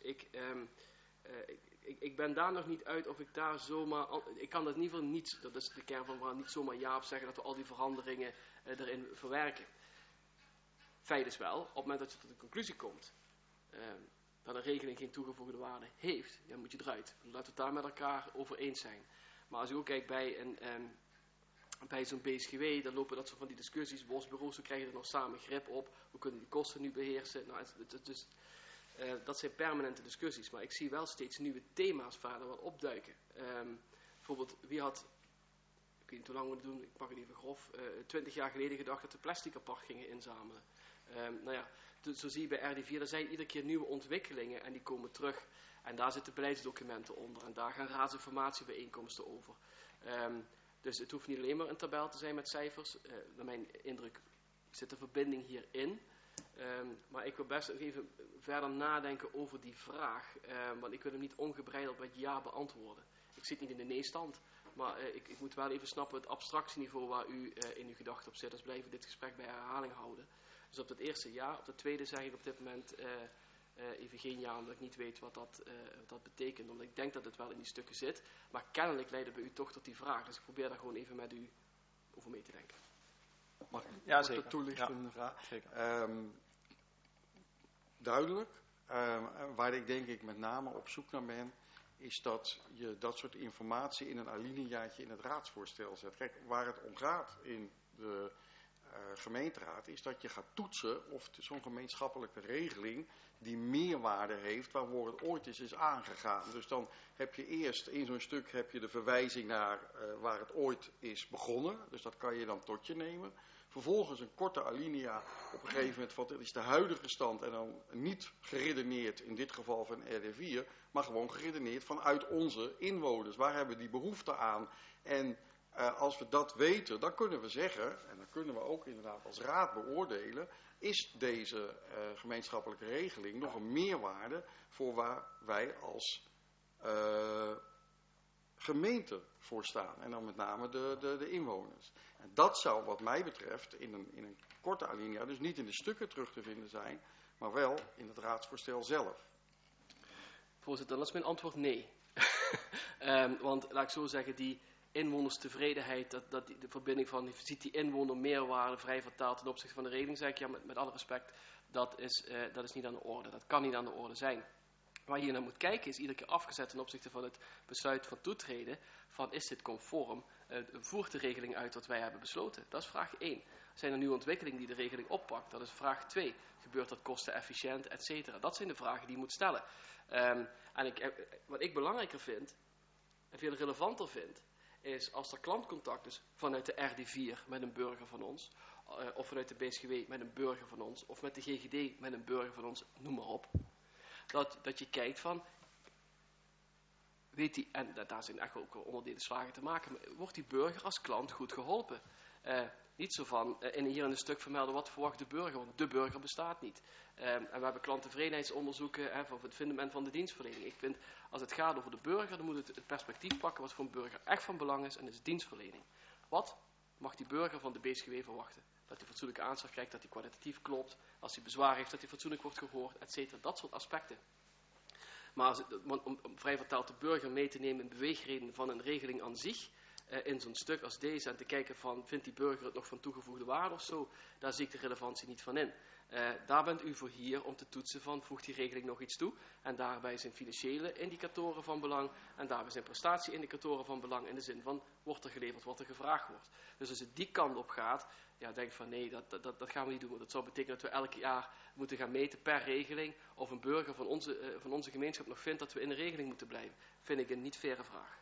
ik ben daar nog niet uit of ik daar zomaar, ik kan dat in ieder geval niet, dat is de kern van waar niet zomaar ja op zeggen dat we al die veranderingen erin verwerken. Feit is wel, op het moment dat je tot de conclusie komt, dat een regeling geen toegevoegde waarde heeft, dan moet je eruit. Laten we het daar met elkaar over eens zijn. Maar als u ook kijkt bij bij zo'n BSGW, dan lopen dat soort van die discussies, bosbureaus, hoe krijg je er nog samen grip op, hoe kunnen die kosten nu beheersen. Nou, dus dat zijn permanente discussies, maar ik zie wel steeds nieuwe thema's verder wel opduiken. Bijvoorbeeld, wie had, ik weet niet hoe lang we het doen, ik pak het even grof, 20 jaar geleden gedacht dat we plastic apart gingen inzamelen. Nou ja, zo zie je bij RD4, er zijn iedere keer nieuwe ontwikkelingen en die komen terug. En daar zitten beleidsdocumenten onder en daar gaan raadsinformatiebijeenkomsten over. Dus het hoeft niet alleen maar een tabel te zijn met cijfers. Naar mijn indruk zit een verbinding hierin. Maar ik wil best even verder nadenken over die vraag. Want ik wil hem niet ongebreideld met ja beantwoorden. Ik zit niet in de nee-stand. Maar ik moet wel even snappen het abstractieniveau waar u in uw gedachten op zit. Dus blijven we dit gesprek bij herhaling houden. Dus op het eerste ja. Op het tweede zeg ik op dit moment even geen ja, omdat ik niet weet wat dat betekent. Omdat ik denk dat het wel in die stukken zit. Maar kennelijk leidt het bij u toch tot die vraag. Dus ik probeer daar gewoon even met u over mee te denken. Mag ik Ja, zeker. toelichten? Ja, zeker. Duidelijk. Waar ik denk ik met name op zoek naar ben, is dat je dat soort informatie in een alineaatje in het raadsvoorstel zet. Kijk, waar het om gaat in de gemeenteraad is dat je gaat toetsen of zo'n gemeenschappelijke regeling die meerwaarde heeft waarvoor het ooit is aangegaan. Dus dan heb je eerst in zo'n stuk heb je de verwijzing naar waar het ooit is begonnen. Dus dat kan je dan tot je nemen. Vervolgens een korte alinea op een gegeven moment van dit is de huidige stand en dan niet geredeneerd in dit geval van RD4, maar gewoon geredeneerd vanuit onze inwoners. Waar hebben die behoefte aan? En als we dat weten, dan kunnen we zeggen, en dan kunnen we ook inderdaad als raad beoordelen, is deze gemeenschappelijke regeling nog een meerwaarde voor waar wij als gemeente voor staan. En dan met name de inwoners. En dat zou wat mij betreft in een korte alinea, dus niet in de stukken terug te vinden zijn, maar wel in het raadsvoorstel zelf. Voorzitter, dan is mijn antwoord nee. Want laat ik zo zeggen, die inwonerstevredenheid, de verbinding van, ziet die inwoner meerwaarde vrij vertaald ten opzichte van de regeling, zeg ik ja, met alle respect, dat is niet aan de orde. Dat kan niet aan de orde zijn. Waar je naar moet kijken is iedere keer afgezet ten opzichte van het besluit van toetreden, van is dit conform, voert de regeling uit wat wij hebben besloten. Dat is vraag 1. Zijn er nieuwe ontwikkelingen die de regeling oppakt? Dat is vraag 2. Gebeurt dat kostenefficiënt, et cetera? Dat zijn de vragen die je moet stellen. Wat ik belangrijker vind, en veel relevanter vind, is als er klantcontact is vanuit de RD4 met een burger van ons, of vanuit de BSGW met een burger van ons, of met de GGD met een burger van ons, noem maar op. Dat je kijkt van, weet die, en daar zijn echt ook onderdelen zwaar te maken, maar wordt die burger als klant goed geholpen? Niet zo van, hier in een stuk vermelden, wat verwacht de burger, want de burger bestaat niet. En we hebben klanttevredenheidsonderzoeken van het fundament van de dienstverlening. Ik vind, als het gaat over de burger, dan moet het perspectief pakken wat voor een burger echt van belang is, en dat is dienstverlening. Wat mag die burger van de BSGW verwachten? Dat hij fatsoenlijke aanslag krijgt, dat hij kwalitatief klopt, als hij bezwaar heeft, dat hij fatsoenlijk wordt gehoord, et cetera. Dat soort aspecten. Maar om vrij vertaald de burger mee te nemen in beweegreden van een regeling aan zich, in zo'n stuk als deze, en te kijken van, vindt die burger het nog van toegevoegde waarde of zo, daar zie ik de relevantie niet van in. Daar bent u voor hier om te toetsen van, voegt die regeling nog iets toe? En daarbij zijn financiële indicatoren van belang, en daarbij zijn prestatieindicatoren van belang, in de zin van, wordt er geleverd wat er gevraagd wordt. Dus als het die kant op gaat, ja, denk van nee, dat gaan we niet doen. Want dat zou betekenen dat we elk jaar moeten gaan meten per regeling, of een burger van onze gemeenschap nog vindt dat we in een regeling moeten blijven. Vind ik een niet faire vraag.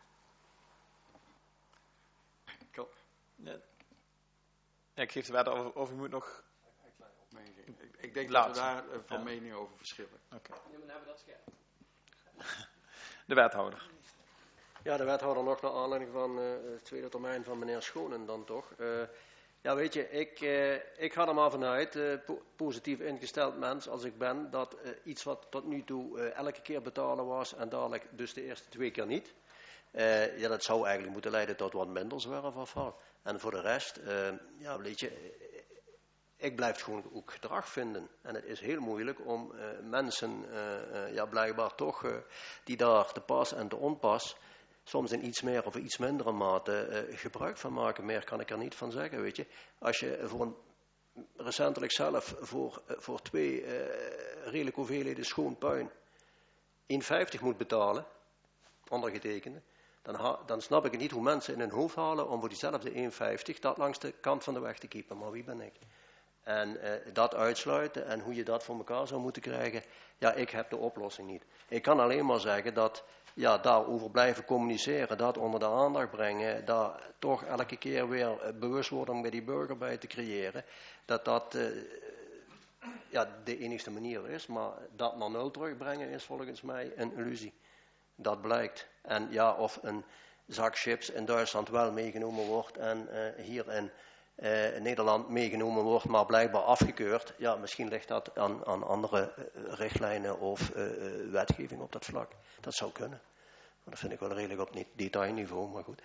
Ja, ik geef de wet over, of u moet nog... Ik denk dat we daar van mening over verschillen. Okay. Ja, maar dan hebben we dat scherp. De wethouder. Ja, de wethouder nog naar aanleiding van de tweede termijn van meneer Schonen dan toch. Ja, weet je, ik ga er maar vanuit, positief ingesteld mens als ik ben, dat iets wat tot nu toe elke keer betalen was en dadelijk dus de eerste 2 keer niet. Ja, dat zou eigenlijk moeten leiden tot wat minder zwerfafval. En voor de rest, ja, weet je, ik blijf gewoon ook gedrag vinden. En het is heel moeilijk om mensen, ja, blijkbaar toch, die daar te pas en te onpas, soms in iets meer of iets mindere mate gebruik van maken. Meer kan ik er niet van zeggen, weet je. Als je voor recentelijk zelf voor 2 redelijk hoeveelheden schoon puin 1,50 moet betalen, ondergetekende, Dan snap ik het niet hoe mensen in hun hoofd halen om voor diezelfde 1,50 dat langs de kant van de weg te keepen. Maar wie ben ik? En dat uitsluiten en hoe je dat voor elkaar zou moeten krijgen, ja, ik heb de oplossing niet. Ik kan alleen maar zeggen dat, ja, daarover blijven communiceren, dat onder de aandacht brengen, daar toch elke keer weer bewustwording bij die burger bij te creëren, dat ja, de enigste manier is, maar dat naar nul terugbrengen is volgens mij een illusie. Dat blijkt. En ja, of een zak chips in Duitsland wel meegenomen wordt en hier in Nederland meegenomen wordt, maar blijkbaar afgekeurd. Ja, misschien ligt dat aan andere richtlijnen of wetgeving op dat vlak. Dat zou kunnen. Maar dat vind ik wel redelijk op detailniveau, maar goed.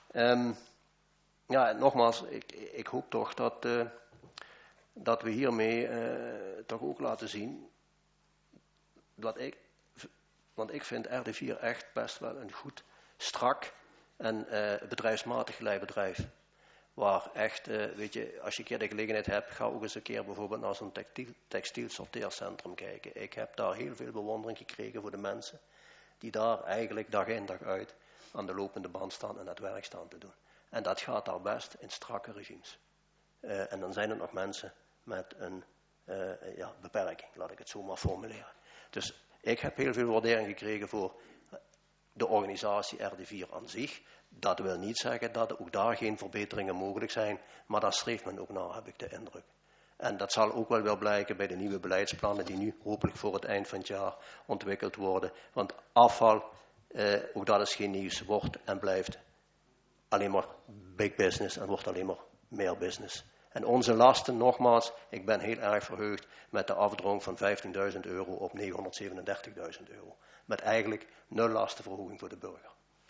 Ja, nogmaals, ik hoop toch dat we hiermee toch ook laten zien want ik vind RD4 echt best wel een goed, strak en bedrijfsmatig leidbedrijf. Waar echt, weet je, als je een keer de gelegenheid hebt, ga ook eens een keer bijvoorbeeld naar zo'n textiel sorteercentrum kijken. Ik heb daar heel veel bewondering gekregen voor de mensen die daar eigenlijk dag in dag uit aan de lopende band staan en het werk staan te doen. En dat gaat daar best in strakke regimes. En dan zijn er nog mensen met een beperking, laat ik het zo maar formuleren. Dus ik heb heel veel waardering gekregen voor de organisatie RD4 aan zich. Dat wil niet zeggen dat ook daar geen verbeteringen mogelijk zijn, maar daar streeft men ook naar, heb ik de indruk. En dat zal ook wel blijken bij de nieuwe beleidsplannen die nu hopelijk voor het eind van het jaar ontwikkeld worden. Want afval, ook dat is geen nieuws, wordt en blijft alleen maar big business en wordt alleen maar meer business. En onze lasten, nogmaals, ik ben heel erg verheugd met de afdrong van €15.000 op €937.000. Met eigenlijk 0 lastenverhoging voor de burger.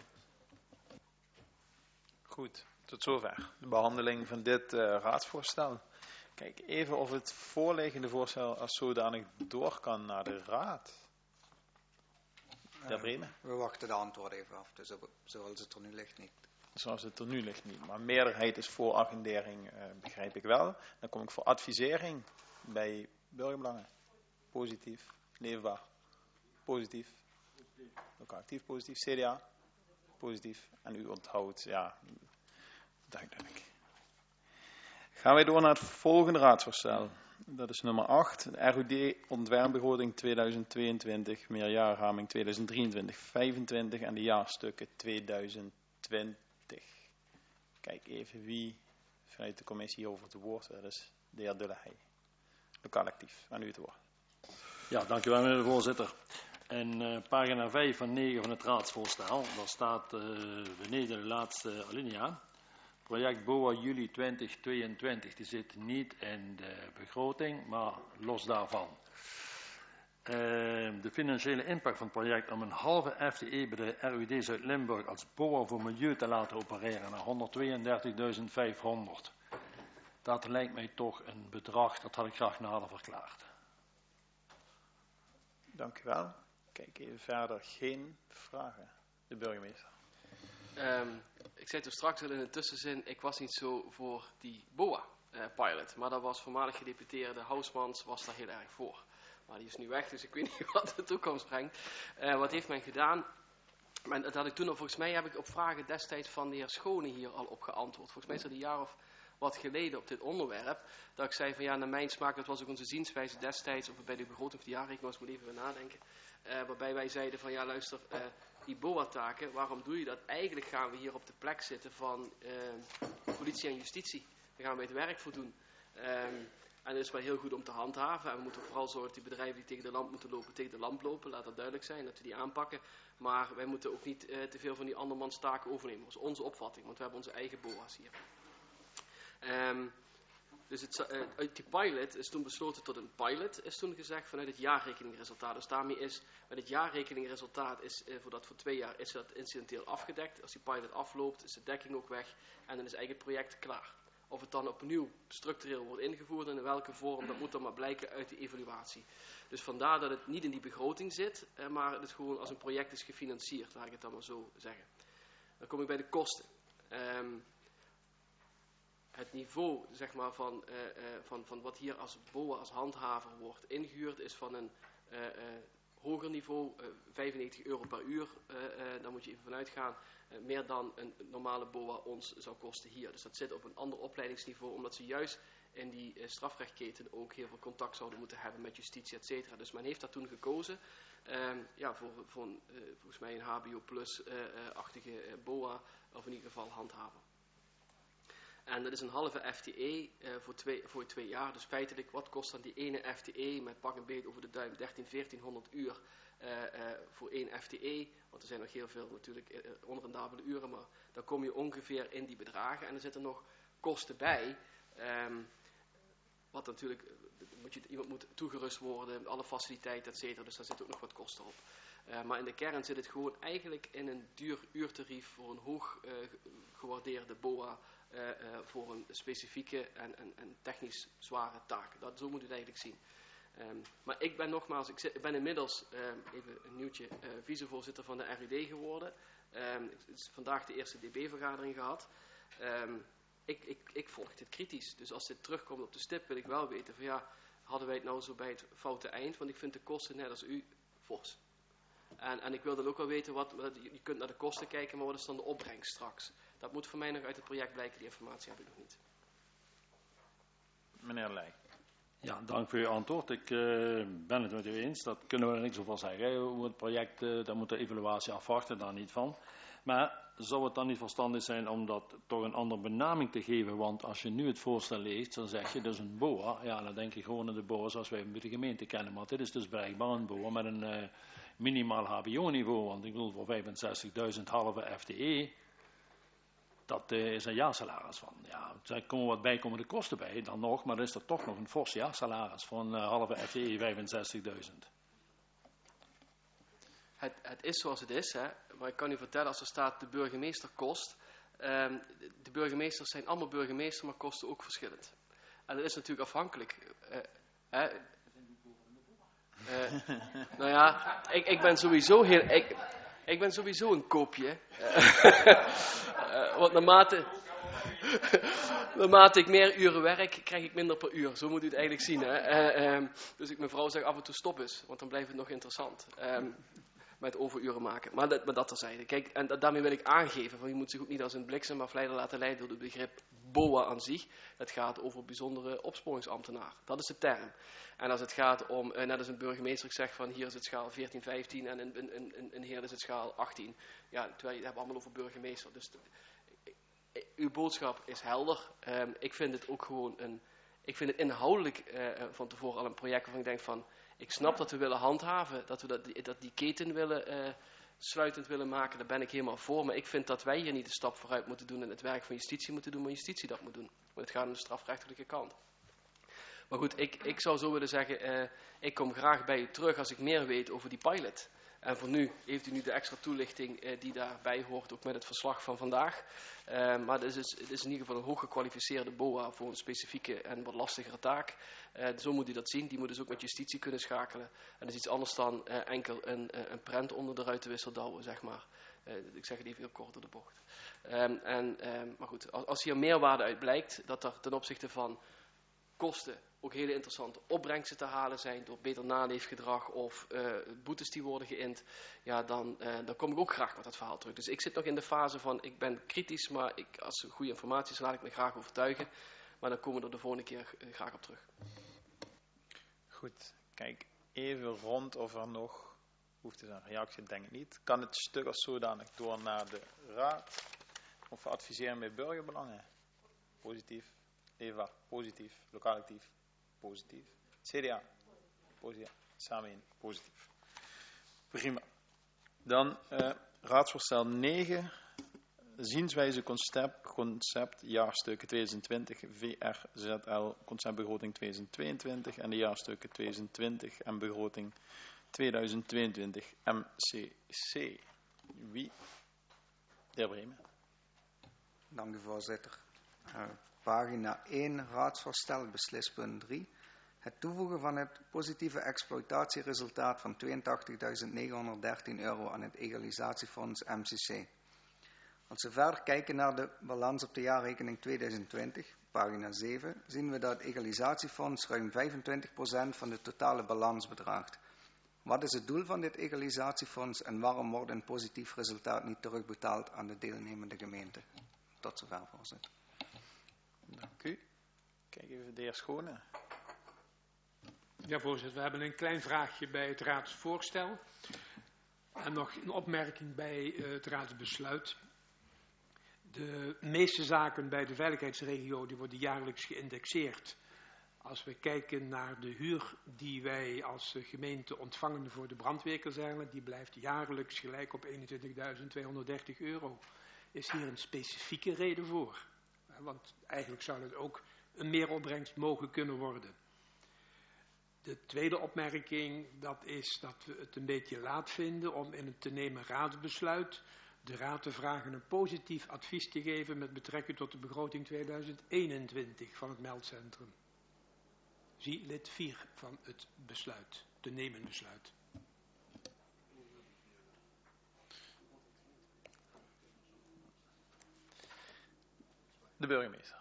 Goed, tot zover de behandeling van dit raadsvoorstel. Kijk even of het voorliggende voorstel als zodanig door kan naar de raad. Bremen. We wachten de antwoorden even af, dus zoals het er nu ligt niet. Zoals het er nu ligt niet. Maar meerderheid is voor agendering, begrijp ik wel. Dan kom ik voor advisering bij burgerbelangen. Positief, leefbaar. Positief. Lokaal actief, positief. CDA, positief. En u onthoudt, ja, duidelijk. Gaan wij door naar het volgende raadsvoorstel. Dat is nummer 8. RUD ontwerpbegroting 2022, meerjarenraming 2023-25 en de jaarstukken 2020. Kijk even wie vanuit de commissie hierover te woord. Dat is de heer Dullehey. Lokaal actief. Aan u het woord. Ja, dank u wel, meneer de voorzitter. En pagina 5 van 9 van het raadsvoorstel, daar staat beneden de laatste alinea. Project BOA juli 2022, die zit niet in de begroting, maar los daarvan. De financiële impact van het project om een halve FTE bij de RUD Zuid-Limburg als BOA voor milieu te laten opereren naar 132.500. Dat lijkt mij toch een bedrag, dat had ik graag nader verklaard. Dank u wel. Kijk even verder. Geen vragen. De burgemeester. Ik zei toen straks al in de tussenzin, ik was niet zo voor die BOA-pilot. Maar dat was voormalig gedeputeerde Housmans, was daar heel erg voor. Maar die is nu weg, dus ik weet niet wat de toekomst brengt. Wat heeft men gedaan? En dat had ik toen, volgens mij heb ik op vragen destijds van de heer Schone hier al op geantwoord. Volgens mij is dat een jaar of wat geleden op dit onderwerp. Dat ik zei van ja, naar mijn smaak, dat was ook onze zienswijze destijds, of bij de begroting van de jaarrekening, moet even weer nadenken. Waarbij wij zeiden van ja, luister, die BOA-taken, waarom doe je dat? Eigenlijk gaan we hier op de plek zitten van politie en justitie. Daar gaan we het werk voor doen. En dat is wel heel goed om te handhaven. En we moeten vooral zorgen dat die bedrijven die tegen de lamp moeten lopen, tegen de lamp lopen. Laat dat duidelijk zijn, dat we die aanpakken. Maar wij moeten ook niet te veel van die andermans taken overnemen. Dat is onze opvatting, want we hebben onze eigen BOA's hier. Dus uit die pilot is toen besloten tot een pilot, is toen gezegd vanuit het jaarrekeningresultaat. Dus daarmee is met het jaarrekeningresultaat, voor 2 jaar, is dat incidenteel afgedekt. Als die pilot afloopt, is de dekking ook weg en dan is eigenlijk het project klaar. Of het dan opnieuw structureel wordt ingevoerd en in welke vorm, dat moet dan maar blijken uit de evaluatie. Dus vandaar dat het niet in die begroting zit, maar het gewoon als een project is gefinancierd, laat ik het dan maar zo zeggen. Dan kom ik bij de kosten. Het niveau zeg maar, van wat hier als BOA, als handhaver wordt ingehuurd, is van een hoger niveau, €95 per uur, daar moet je even vanuit gaan. Meer dan een normale BOA ons zou kosten hier. Dus dat zit op een ander opleidingsniveau, omdat ze juist in die strafrechtketen ook heel veel contact zouden moeten hebben met justitie, et cetera. Dus men heeft daar toen gekozen voor volgens mij een HBO-plus-achtige BOA, of in ieder geval handhaven. En dat is een halve FTE voor 2 jaar. Dus feitelijk, wat kost dan die ene FTE met pak een beet over de duim 1400 uur voor 1 FTE? Want er zijn nog heel veel natuurlijk onrendabele uren, maar dan kom je ongeveer in die bedragen. En er zitten nog kosten bij. Wat natuurlijk, iemand moet toegerust worden, alle faciliteiten, et cetera. Dus daar zit ook nog wat kosten op. Maar in de kern zit het gewoon eigenlijk in een duur uurtarief voor een hoog gewaardeerde BOA. Voor een specifieke en technisch zware taak. Zo moet u het eigenlijk zien. Maar ik ben nogmaals, ik ben inmiddels, even een nieuwtje, vicevoorzitter van de RUD geworden. Het is vandaag de eerste DB-vergadering gehad. Ik volg dit kritisch. Dus als dit terugkomt op de stip, wil ik wel weten van ja, hadden wij het nou zo bij het foute eind? Want ik vind de kosten net als u fors. En ik wil dan ook wel weten, je kunt naar de kosten kijken, maar wat is dan de opbrengst straks? Dat moet voor mij nog uit het project blijken, die informatie heb ik nog niet. Meneer Leij. Ja, dank voor uw antwoord. Ik ben het met u eens, dat kunnen we er niks over zeggen. Hoe het project, daar moet de evaluatie afwachten, daar niet van. Maar zou het dan niet verstandig zijn om dat toch een andere benaming te geven? Want als je nu het voorstel leest, dan zeg je dus een BOA. Ja, dan denk je gewoon aan de BOA zoals wij hem bij de gemeente kennen. Maar dit is dus blijkbaar een BOA met een minimaal HBO-niveau. Want ik bedoel, voor 65.000 halve FTE, dat is een jaarsalaris van. Ja, er komen wat bijkomende kosten bij dan nog, maar dan is er toch nog een fors jaarsalaris van halve FTE 65.000. Het is zoals het is, hè. Maar ik kan u vertellen, als er staat de burgemeester kost. De burgemeesters zijn allemaal burgemeester, maar kosten ook verschillend. En dat is natuurlijk afhankelijk. Nou ja, ik ben sowieso ik ben sowieso een koopje. Want naarmate ik meer uren werk, krijg ik minder per uur. Zo moet u het eigenlijk zien. Hè? Dus mijn vrouw zegt af en toe stop eens, want dan blijft het nog interessant. Met overuren maken. Maar dat terzijde. Kijk, en daarmee wil ik aangeven, van je moet zich ook niet als een bliksemafleider laten leiden door het begrip BOA aan zich. Het gaat over bijzondere opsporingsambtenaar. Dat is de term. En als het gaat om, net als een burgemeester ik zeg van hier is het schaal 14, 15 en in Heerlen is het schaal 18. Ja, terwijl je het hebt allemaal over burgemeester. Dus uw boodschap is helder. Ik vind het ook gewoon ik vind het inhoudelijk van tevoren al een project waarvan ik denk van, ik snap dat we willen handhaven, dat we dat die keten sluitend willen maken, daar ben ik helemaal voor. Maar ik vind dat wij hier niet de stap vooruit moeten doen en het werk van justitie moeten doen, maar justitie dat moet doen. Want het gaat om de strafrechtelijke kant. Maar goed, ik zou zo willen zeggen, ik kom graag bij u terug als ik meer weet over die pilot. En voor nu heeft u nu de extra toelichting die daarbij hoort, ook met het verslag van vandaag. Maar het is in ieder geval een hoog gekwalificeerde BOA voor een specifieke en wat lastigere taak. Zo moet u dat zien. Die moet dus ook met justitie kunnen schakelen. En dat is iets anders dan enkel een prent onder de ruitenwissel douwen, zeg maar. Ik zeg het even heel kort door de bocht. Maar goed, als hier meerwaarde uit blijkt, dat er ten opzichte van kosten ook hele interessante opbrengsten te halen zijn door beter naleefgedrag of boetes die worden geïnd, ja, dan kom ik ook graag met dat verhaal terug. Dus ik zit nog in de fase van, ik ben kritisch, maar als er goede informatie is, laat ik me graag overtuigen. Maar dan komen we er de volgende keer graag op terug. Goed, kijk even rond of er nog hoeft te zijn reactie, denk ik niet. Kan het stuk als zodanig door naar de raad of adviseren met burgerbelangen? Positief. Eva, positief. Lokaal actief, positief. CDA, positief. Samen in, positief. Prima. Dan raadsvoorstel 9. Zienswijze concept jaarstukken 2020 VRZL, conceptbegroting 2022 en de jaarstukken 2020 en begroting 2022 MCC. Wie? De heer Bremen. Dank u, voorzitter. Pagina 1, raadsvoorstel, beslispunt 3. Het toevoegen van het positieve exploitatieresultaat van €82.913 aan het egalisatiefonds MCC. Als we verder kijken naar de balans op de jaarrekening 2020, pagina 7, zien we dat het egalisatiefonds ruim 25% van de totale balans bedraagt. Wat is het doel van dit egalisatiefonds en waarom wordt een positief resultaat niet terugbetaald aan de deelnemende gemeente? Tot zover, voorzitter. Dank u. Kijk even de heer Schone. Ja, voorzitter, we hebben een klein vraagje bij het raadsvoorstel. En nog een opmerking bij het raadsbesluit. De meeste zaken bij de veiligheidsregio die worden jaarlijks geïndexeerd. Als we kijken naar de huur die wij als gemeente ontvangen voor de brandweerkazerne, die blijft jaarlijks gelijk op €21.230. Is hier een specifieke reden voor? Want eigenlijk zou het ook een meeropbrengst mogen kunnen worden. De tweede opmerking, dat is dat we het een beetje laat vinden om in het te nemen raadsbesluit de raad te vragen een positief advies te geven met betrekking tot de begroting 2021 van het meldcentrum. Zie lid 4 van het besluit, te nemen besluit. De burgemeester.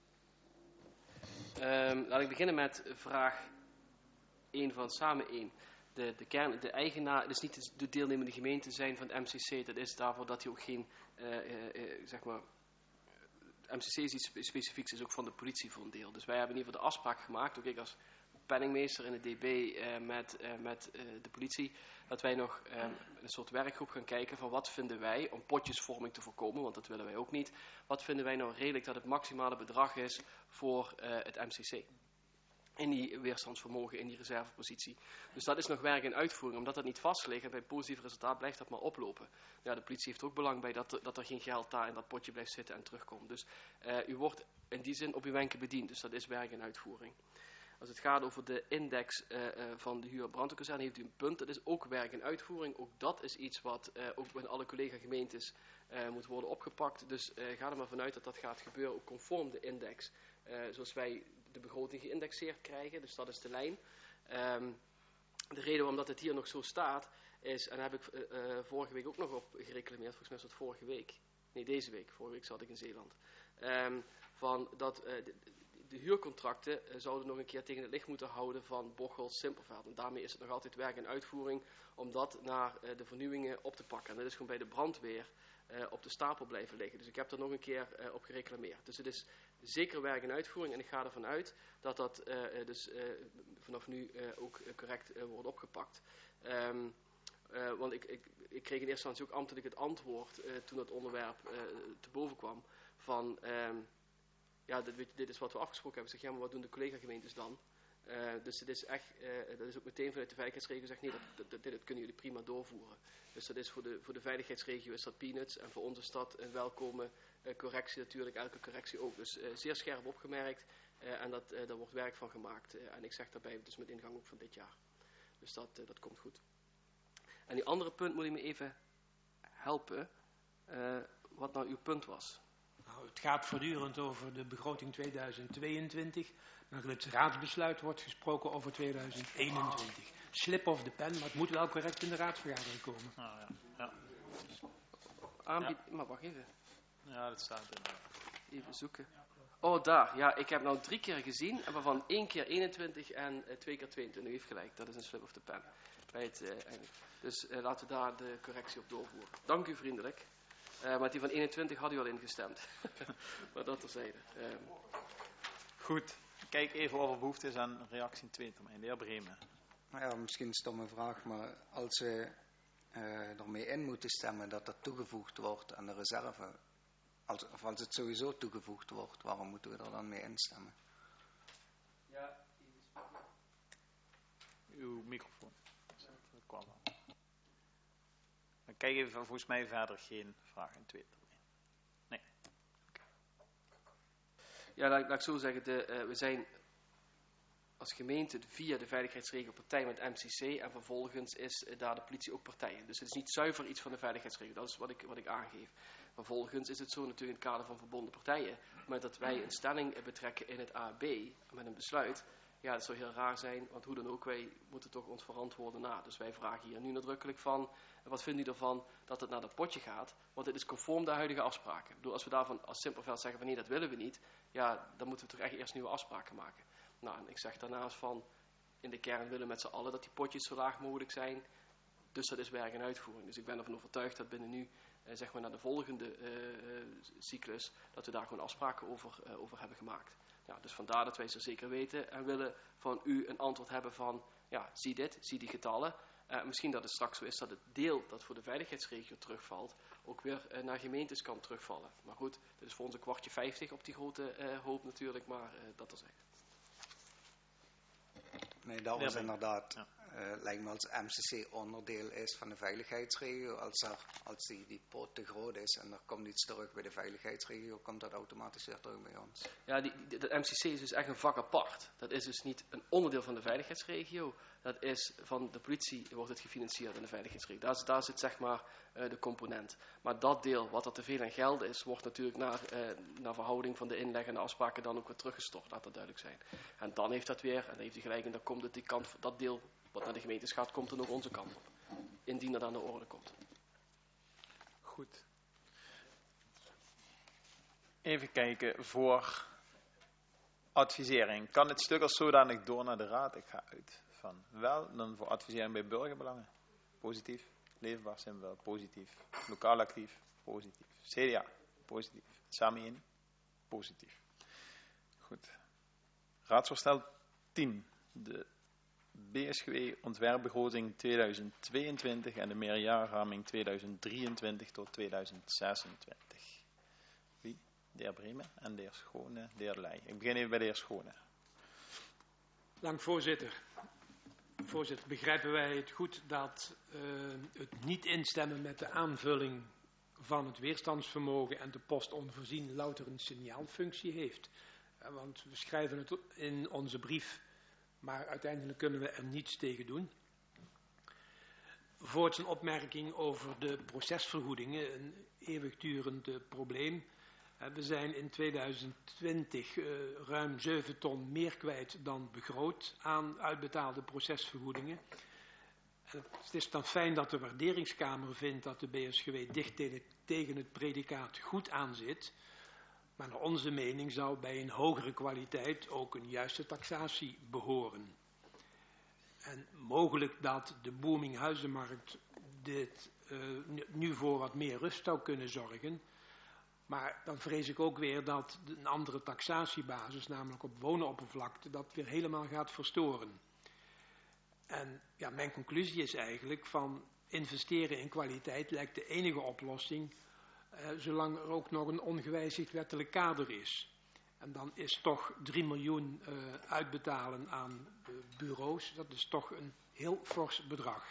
Laat ik beginnen met vraag 1 van Samen 1. De eigenaar, dus niet de deelnemende gemeente zijn van het MCC, dat is daarvoor dat hij ook geen, zeg maar, MCC is iets specifieks, is ook van de politie voor een deel. Dus wij hebben in ieder geval de afspraak gemaakt, ook ik als penningmeester in de DB met de politie, dat wij nog een soort werkgroep gaan kijken van wat vinden wij, om potjesvorming te voorkomen, want dat willen wij ook niet, wat vinden wij nou redelijk dat het maximale bedrag is voor het MCC. In die weerstandsvermogen, in die reservepositie. Dus dat is nog werk in uitvoering, omdat dat niet vast ligt en bij positief resultaat blijft dat maar oplopen. Ja, de politie heeft ook belang bij dat er geen geld daar in dat potje blijft zitten en terugkomt. Dus u wordt in die zin op uw wenken bediend, dus dat is werk in uitvoering. Als het gaat over de index van de huur brandweerkazerne, heeft u een punt, dat is ook werk in uitvoering. Ook dat is iets wat ook bij alle collega-gemeentes moet worden opgepakt. Dus ga er maar vanuit dat dat gaat gebeuren, ook conform de index. Zoals wij de begroting geïndexeerd krijgen, dus dat is de lijn. De reden waarom dat het hier nog zo staat, is, en daar heb ik vorige week ook nog op gereclameerd, volgens mij was het vorige week, nee deze week, vorige week zat ik in Zeeland, van dat de huurcontracten zouden nog een keer tegen het licht moeten houden van Bocholt Simpelveld. En daarmee is het nog altijd werk in uitvoering om dat naar de vernieuwingen op te pakken. En dat is gewoon bij de brandweer op de stapel blijven liggen. Dus ik heb er nog een keer op gereclameerd. Dus het is zeker werk in uitvoering en ik ga ervan uit dat dat vanaf nu ook correct wordt opgepakt. Want ik kreeg in eerste instantie ook ambtelijk het antwoord toen het onderwerp te boven kwam van ja, dit is wat we afgesproken hebben. Ik zeg, ja, maar wat doen de collega-gemeentes dan? Dus het is echt, dat is ook meteen vanuit de veiligheidsregio gezegd, nee, dat kunnen jullie prima doorvoeren. Dus dat is voor de veiligheidsregio is dat peanuts en voor ons is dat een welkome correctie natuurlijk, elke correctie ook. Dus zeer scherp opgemerkt en daar wordt werk van gemaakt. En ik zeg daarbij dus met ingang ook van dit jaar. Dus dat komt goed. En die andere punt moet je me even helpen, wat nou uw punt was. Nou, het gaat voortdurend over de begroting 2022. Maar in het raadsbesluit wordt gesproken over 2021. Slip of the pen, maar het moet wel correct in de raadsvergadering komen. Nou, ja. Maar wacht even. Ja, dat staat er. Even zoeken. Oh, daar. Ja, ik heb nou 3 keer gezien. En waarvan 1 keer 21 en 2 keer 22. U heeft gelijk. Dat is een slip of the pen. Dus laten we daar de correctie op doorvoeren. Dank u vriendelijk. Maar die van 21 had u al ingestemd. Maar dat terzijde. Goed. Kijk even of er behoefte is aan reactie in 2 termijn. De heer Bremen. Nou ja, misschien een stomme vraag, maar als we ermee in moeten stemmen dat dat toegevoegd wordt aan de reserve, of als het sowieso toegevoegd wordt, waarom moeten we er dan mee instemmen? Ja, uw microfoon. Dat kwam al. Dan kijk even, volgens mij verder geen vraag in 2 termijn. Nee. Okay. Ja, laat ik zo zeggen, we zijn als gemeente via de veiligheidsregio partij met MCC en vervolgens is daar de politie ook partijen. Dus het is niet zuiver iets van de veiligheidsregio, dat is wat ik aangeef. Vervolgens is het zo natuurlijk in het kader van verbonden partijen, maar dat wij een stelling betrekken in het AAB met een besluit, ja, dat zou heel raar zijn, want hoe dan ook, wij moeten toch ons verantwoorden na. Dus wij vragen hier nu nadrukkelijk van, wat vindt u ervan dat het naar dat potje gaat? Want het is conform de huidige afspraken. Ik bedoel, als we daarvan als Simpelveld zeggen van nee, dat willen we niet, ja, dan moeten we toch echt eerst nieuwe afspraken maken. Nou, en ik zeg daarnaast van, in de kern willen met z'n allen dat die potjes zo laag mogelijk zijn. Dus dat is werk en uitvoering. Dus ik ben ervan overtuigd dat binnen nu, zeg maar naar de volgende cyclus, dat we daar gewoon afspraken over hebben gemaakt. Ja, dus vandaar dat wij ze zeker weten en willen van u een antwoord hebben van, ja, zie dit, zie die getallen. Misschien dat het straks zo is dat het deel dat voor de veiligheidsregio terugvalt, ook weer naar gemeentes kan terugvallen. Maar goed, dit is voor ons een kwartje 50 op die grote hoop natuurlijk, maar dat is echt. Nee, dat was inderdaad, lijkt me als MCC onderdeel is van de veiligheidsregio. Als die pot te groot is en er komt iets terug bij de veiligheidsregio, komt dat automatisch weer terug bij ons. Ja, de MCC is dus echt een vak apart. Dat is dus niet een onderdeel van de veiligheidsregio. Dat is van de politie, wordt het gefinancierd in de veiligheidsregio. Daar zit zeg maar de component. Maar dat deel, wat er te veel aan geld is, wordt natuurlijk naar verhouding van de inleg en de afspraken dan ook weer teruggestort. Laat dat duidelijk zijn. En dan heeft dat weer, en dan heeft hij gelijk, en dan komt het die kant, dat deel wat naar de gemeentes gaat, komt er nog onze kant op. Indien dat aan de orde komt. Goed. Even kijken voor advisering. Kan het stuk als zodanig door naar de raad? Ik ga uit van wel. Dan voor advisering bij burgerbelangen. Positief. Leefbaar zijn wel positief. Lokaal actief. Positief. CDA. Positief. Samen in. Positief. Goed. Raadsvoorstel 10. De BSGW ontwerpbegroting 2022 en de meerjarenraming 2023 tot 2026. Wie? De heer Bremen en de heer Schone, de heer Leij. Ik begin even bij de heer Schone. Dank voorzitter. Voorzitter, begrijpen wij het goed dat het niet instemmen met de aanvulling van het weerstandsvermogen en de post onvoorzien louter een signaalfunctie heeft? Want we schrijven het in onze brief, maar uiteindelijk kunnen we er niets tegen doen. Voorts een opmerking over de procesvergoedingen, een eeuwigdurend probleem. We zijn in 2020 ruim 7 ton meer kwijt dan begroot aan uitbetaalde procesvergoedingen. Het is dan fijn dat de waarderingskamer vindt dat de BSGW dicht tegen het predicaat goed aanzit. Maar naar onze mening zou bij een hogere kwaliteit ook een juiste taxatie behoren. En mogelijk dat de booming huizenmarkt dit nu voor wat meer rust zou kunnen zorgen. Maar dan vrees ik ook weer dat een andere taxatiebasis, namelijk op woonoppervlakte, dat weer helemaal gaat verstoren. En ja, mijn conclusie is eigenlijk van investeren in kwaliteit lijkt de enige oplossing, zolang er ook nog een ongewijzigd wettelijk kader is. En dan is toch 3 miljoen uitbetalen aan bureaus, dat is toch een heel fors bedrag.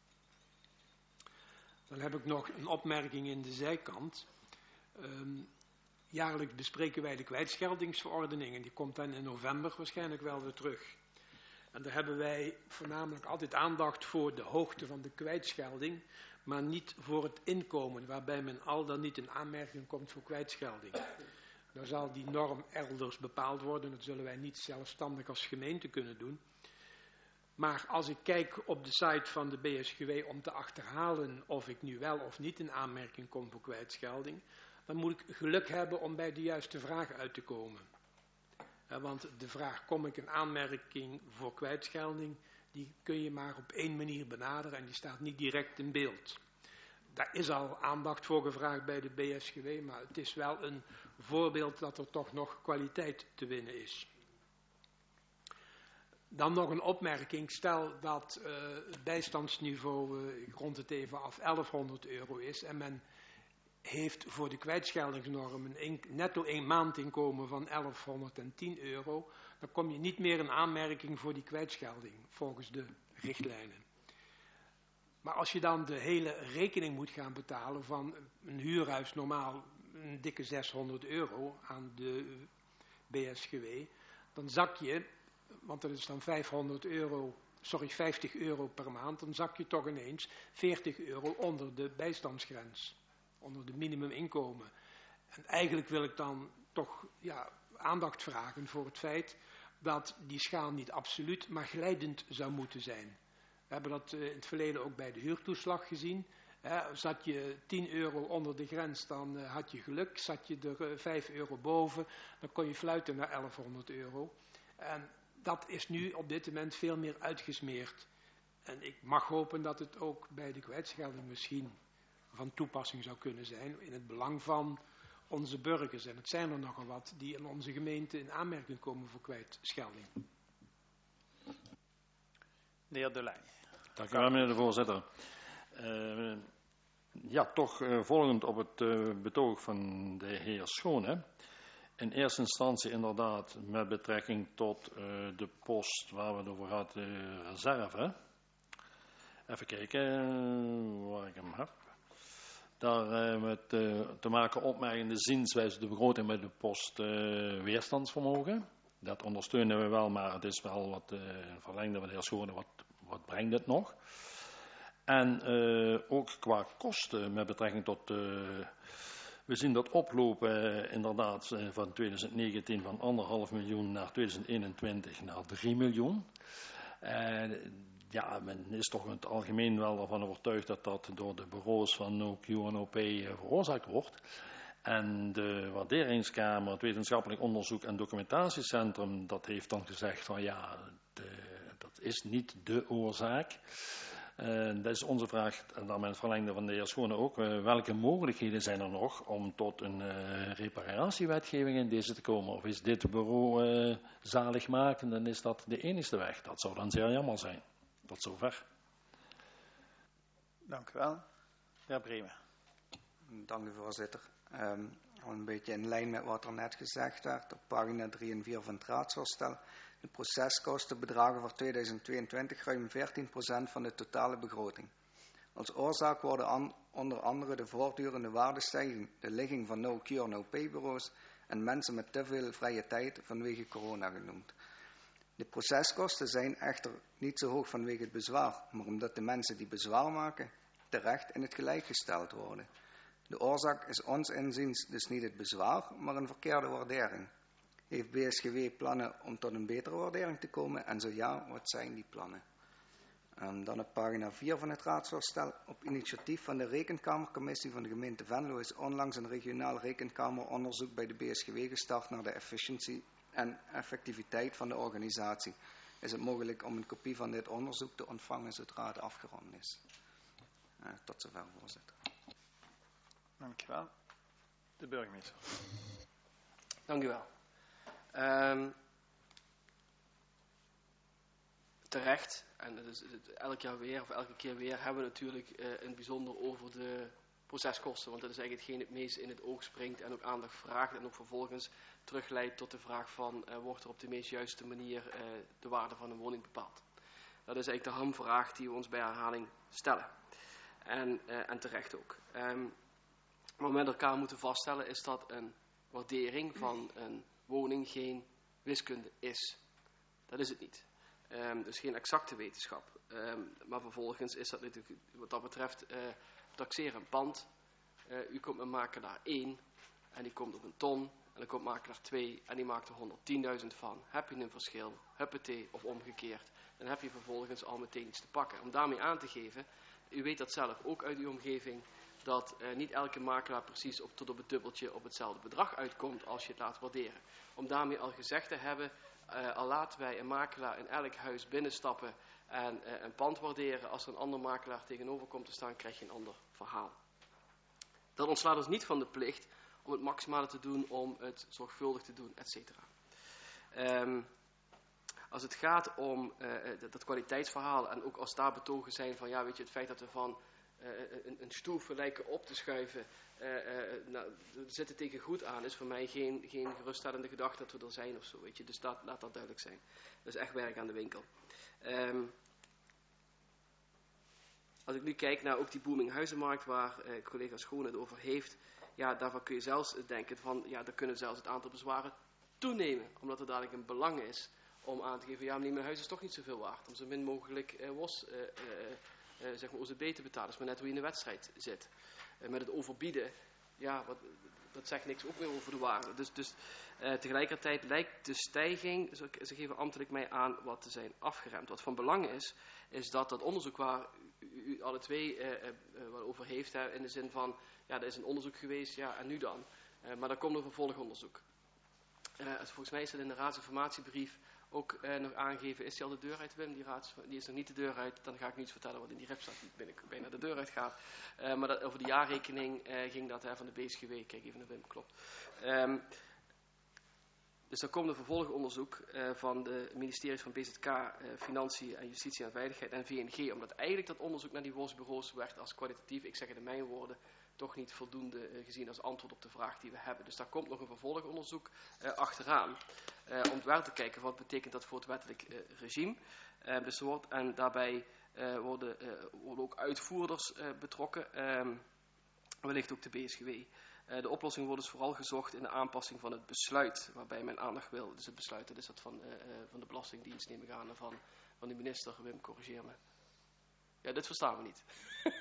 Dan heb ik nog een opmerking in de zijkant. Jaarlijks bespreken wij de kwijtscheldingsverordening en die komt dan in november waarschijnlijk wel weer terug. En daar hebben wij voornamelijk altijd aandacht voor de hoogte van de kwijtschelding, maar niet voor het inkomen, waarbij men al dan niet in aanmerking komt voor kwijtschelding. Dan zal die norm elders bepaald worden, dat zullen wij niet zelfstandig als gemeente kunnen doen. Maar als ik kijk op de site van de BSGW om te achterhalen of ik nu wel of niet in aanmerking kom voor kwijtschelding, dan moet ik geluk hebben om bij de juiste vraag uit te komen. Want de vraag, kom ik in aanmerking voor kwijtschelding, die kun je maar op 1 manier benaderen en die staat niet direct in beeld. Daar is al aandacht voor gevraagd bij de BSGW, maar het is wel een voorbeeld dat er toch nog kwaliteit te winnen is. Dan nog een opmerking. Stel dat het bijstandsniveau, ik rond het even af, €1100 is en men heeft voor de kwijtscheldingsnorm een netto maandinkomen van €1110, dan kom je niet meer in aanmerking voor die kwijtschelding, volgens de richtlijnen. Maar als je dan de hele rekening moet gaan betalen van een huurhuis normaal een dikke €600 aan de BSGW, dan zak je, want dat is dan €50 per maand, dan zak je toch ineens €40 onder de bijstandsgrens, onder de minimuminkomen. En eigenlijk wil ik dan toch aandacht vragen voor het feit dat die schaal niet absoluut, maar glijdend zou moeten zijn. We hebben dat in het verleden ook bij de huurtoeslag gezien. Zat je €10 onder de grens, dan had je geluk. Zat je er €5 boven, dan kon je fluiten naar €1100. En dat is nu op dit moment veel meer uitgesmeerd. En ik mag hopen dat het ook bij de kwijtschelding misschien van toepassing zou kunnen zijn in het belang van onze burgers. En het zijn er nogal wat die in onze gemeente in aanmerking komen voor kwijtschelding. De heer De Leij. Dank u wel, meneer de voorzitter. Toch volgend op het betoog van de heer Schone. In eerste instantie inderdaad met betrekking tot de post waar we het over hadden, de reserve. Even kijken waar ik hem heb. Daar met te maken opmerkende zienswijze de begroting met de post weerstandsvermogen. Dat ondersteunen we wel, maar het is wel wat verlengde van de heer Schone, wat brengt het nog? En ook qua kosten met betrekking tot, we zien dat oplopen inderdaad van 2019 van 1,5 miljoen naar 2021 naar 3 miljoen. Men is toch in het algemeen wel ervan overtuigd dat dat door de bureaus van NOQ en OP veroorzaakt wordt. En de waarderingskamer, het wetenschappelijk onderzoek en documentatiecentrum, dat heeft dan gezegd van dat is niet de oorzaak. Dat is onze vraag, en daarmee het verlengde van de heer Schone ook. Welke mogelijkheden zijn er nog om tot een reparatiewetgeving in deze te komen? Of is dit bureau zaligmakend, dan is dat de enige weg? Dat zou dan zeer jammer zijn. Tot zover. Dank u wel. De heer Bremen. Dank u, voorzitter. Een beetje in lijn met wat er net gezegd werd, op pagina 3 en 4 van het raadsvoorstel. De proceskosten bedragen voor 2022 ruim 14% van de totale begroting. Als oorzaak worden onder andere de voortdurende waardestijging, de ligging van NOQ en OP-bureaus en mensen met te veel vrije tijd vanwege corona genoemd. De proceskosten zijn echter niet zo hoog vanwege het bezwaar, maar omdat de mensen die bezwaar maken terecht in het gelijk gesteld worden. De oorzaak is ons inziens dus niet het bezwaar, maar een verkeerde waardering. Heeft BSGW plannen om tot een betere waardering te komen? En zo ja, wat zijn die plannen? Dan op pagina 4 van het raadsvoorstel. Op initiatief van de Rekenkamercommissie van de gemeente Venlo is onlangs een regionaal rekenkameronderzoek bij de BSGW gestart naar de efficiëntie en effectiviteit van de organisatie. Is het mogelijk om een kopie van dit onderzoek te ontvangen zodra het afgerond is? Tot zover, voorzitter. Dank u wel. De burgemeester. Dank u wel. Terecht, en dat is elk jaar weer, of elke keer weer, hebben we natuurlijk in het bijzonder over de proceskosten. Want dat is eigenlijk hetgeen het meest in het oog springt en ook aandacht vraagt. En ook vervolgens terugleidt tot de vraag van, wordt er op de meest juiste manier de waarde van een woning bepaald? Dat is eigenlijk de hamvraag die we ons bij herhaling stellen. En terecht ook. Wat we met elkaar moeten vaststellen is dat een waardering van een woning geen wiskunde is. Dat is het niet. Dus geen exacte wetenschap. Maar vervolgens is dat natuurlijk wat dat betreft taxeren een pand. U komt met makelaar 1 en die komt op een ton. En dan komt makelaar 2 en die maakt er 110.000 van. Heb je een verschil, huppatee of omgekeerd, dan heb je vervolgens al meteen iets te pakken. Om daarmee aan te geven, u weet dat zelf ook uit uw omgeving, dat niet elke makelaar precies tot op het dubbeltje op hetzelfde bedrag uitkomt als je het laat waarderen. Om daarmee al gezegd te hebben, al laten wij een makelaar in elk huis binnenstappen en een pand waarderen, als er een ander makelaar tegenover komt te staan, krijg je een ander verhaal. Dat ontslaat ons niet van de plicht om het maximale te doen, om het zorgvuldig te doen, etc. Als het gaat om dat kwaliteitsverhaal en ook als daar betogen zijn van, ja, weet je, het feit dat we van een stoel lijken op te schuiven, zit het tegen goed aan, is voor mij geen geruststellende gedachte dat we er zijn of zo, weet je. Dus laat dat duidelijk zijn. Dat is echt werk aan de winkel. Als ik nu kijk naar ook die booming huizenmarkt waar collega Schone het over heeft, ja, daarvan kun je zelfs denken van, ja, dan kunnen zelfs het aantal bezwaren toenemen, omdat er dadelijk een belang is om aan te geven, ja, meneer, mijn huis is toch niet zoveel waard, om zo min mogelijk zeg maar OZB te betalen. Dat is maar net hoe je in de wedstrijd zit. Met het overbieden, ja, dat zegt niks ook meer over de waarde. Dus tegelijkertijd lijkt de stijging, ze geven ambtelijk mij aan, wat te zijn afgeremd. Wat van belang is dat onderzoek waar u alle twee wel over heeft, in de zin van, ja, er is een onderzoek geweest, ja, en nu dan? Maar dan komt er een vervolgonderzoek. Volgens mij is het in de raadsinformatiebrief ook nog aangeven, is die al de deur uit, Wim? Die is nog niet de deur uit, dan ga ik niets vertellen wat in die rip staat, die bijna de deur uit gaat. Maar over de jaarrekening ging dat van de BSGW, kijk even naar Wim, klopt. Dus dan komt een vervolgonderzoek van de ministeries van BZK, Financiën en Justitie en Veiligheid en VNG, omdat eigenlijk dat onderzoek naar die WOS-bureaus werd als kwalitatief, ik zeg het in mijn woorden, toch niet voldoende gezien als antwoord op de vraag die we hebben. Dus daar komt nog een vervolgonderzoek achteraan, om wel te kijken wat betekent dat voor het wettelijk regime. En daarbij worden ook uitvoerders betrokken, wellicht ook de BSGW. De oplossing wordt dus vooral gezocht in de aanpassing van het besluit, waarbij mijn aandacht wil. Dus het besluit, dat is dat van de Belastingdienst, neem ik aan, en van de minister. Wim, corrigeer me. Ja, dit verstaan we niet.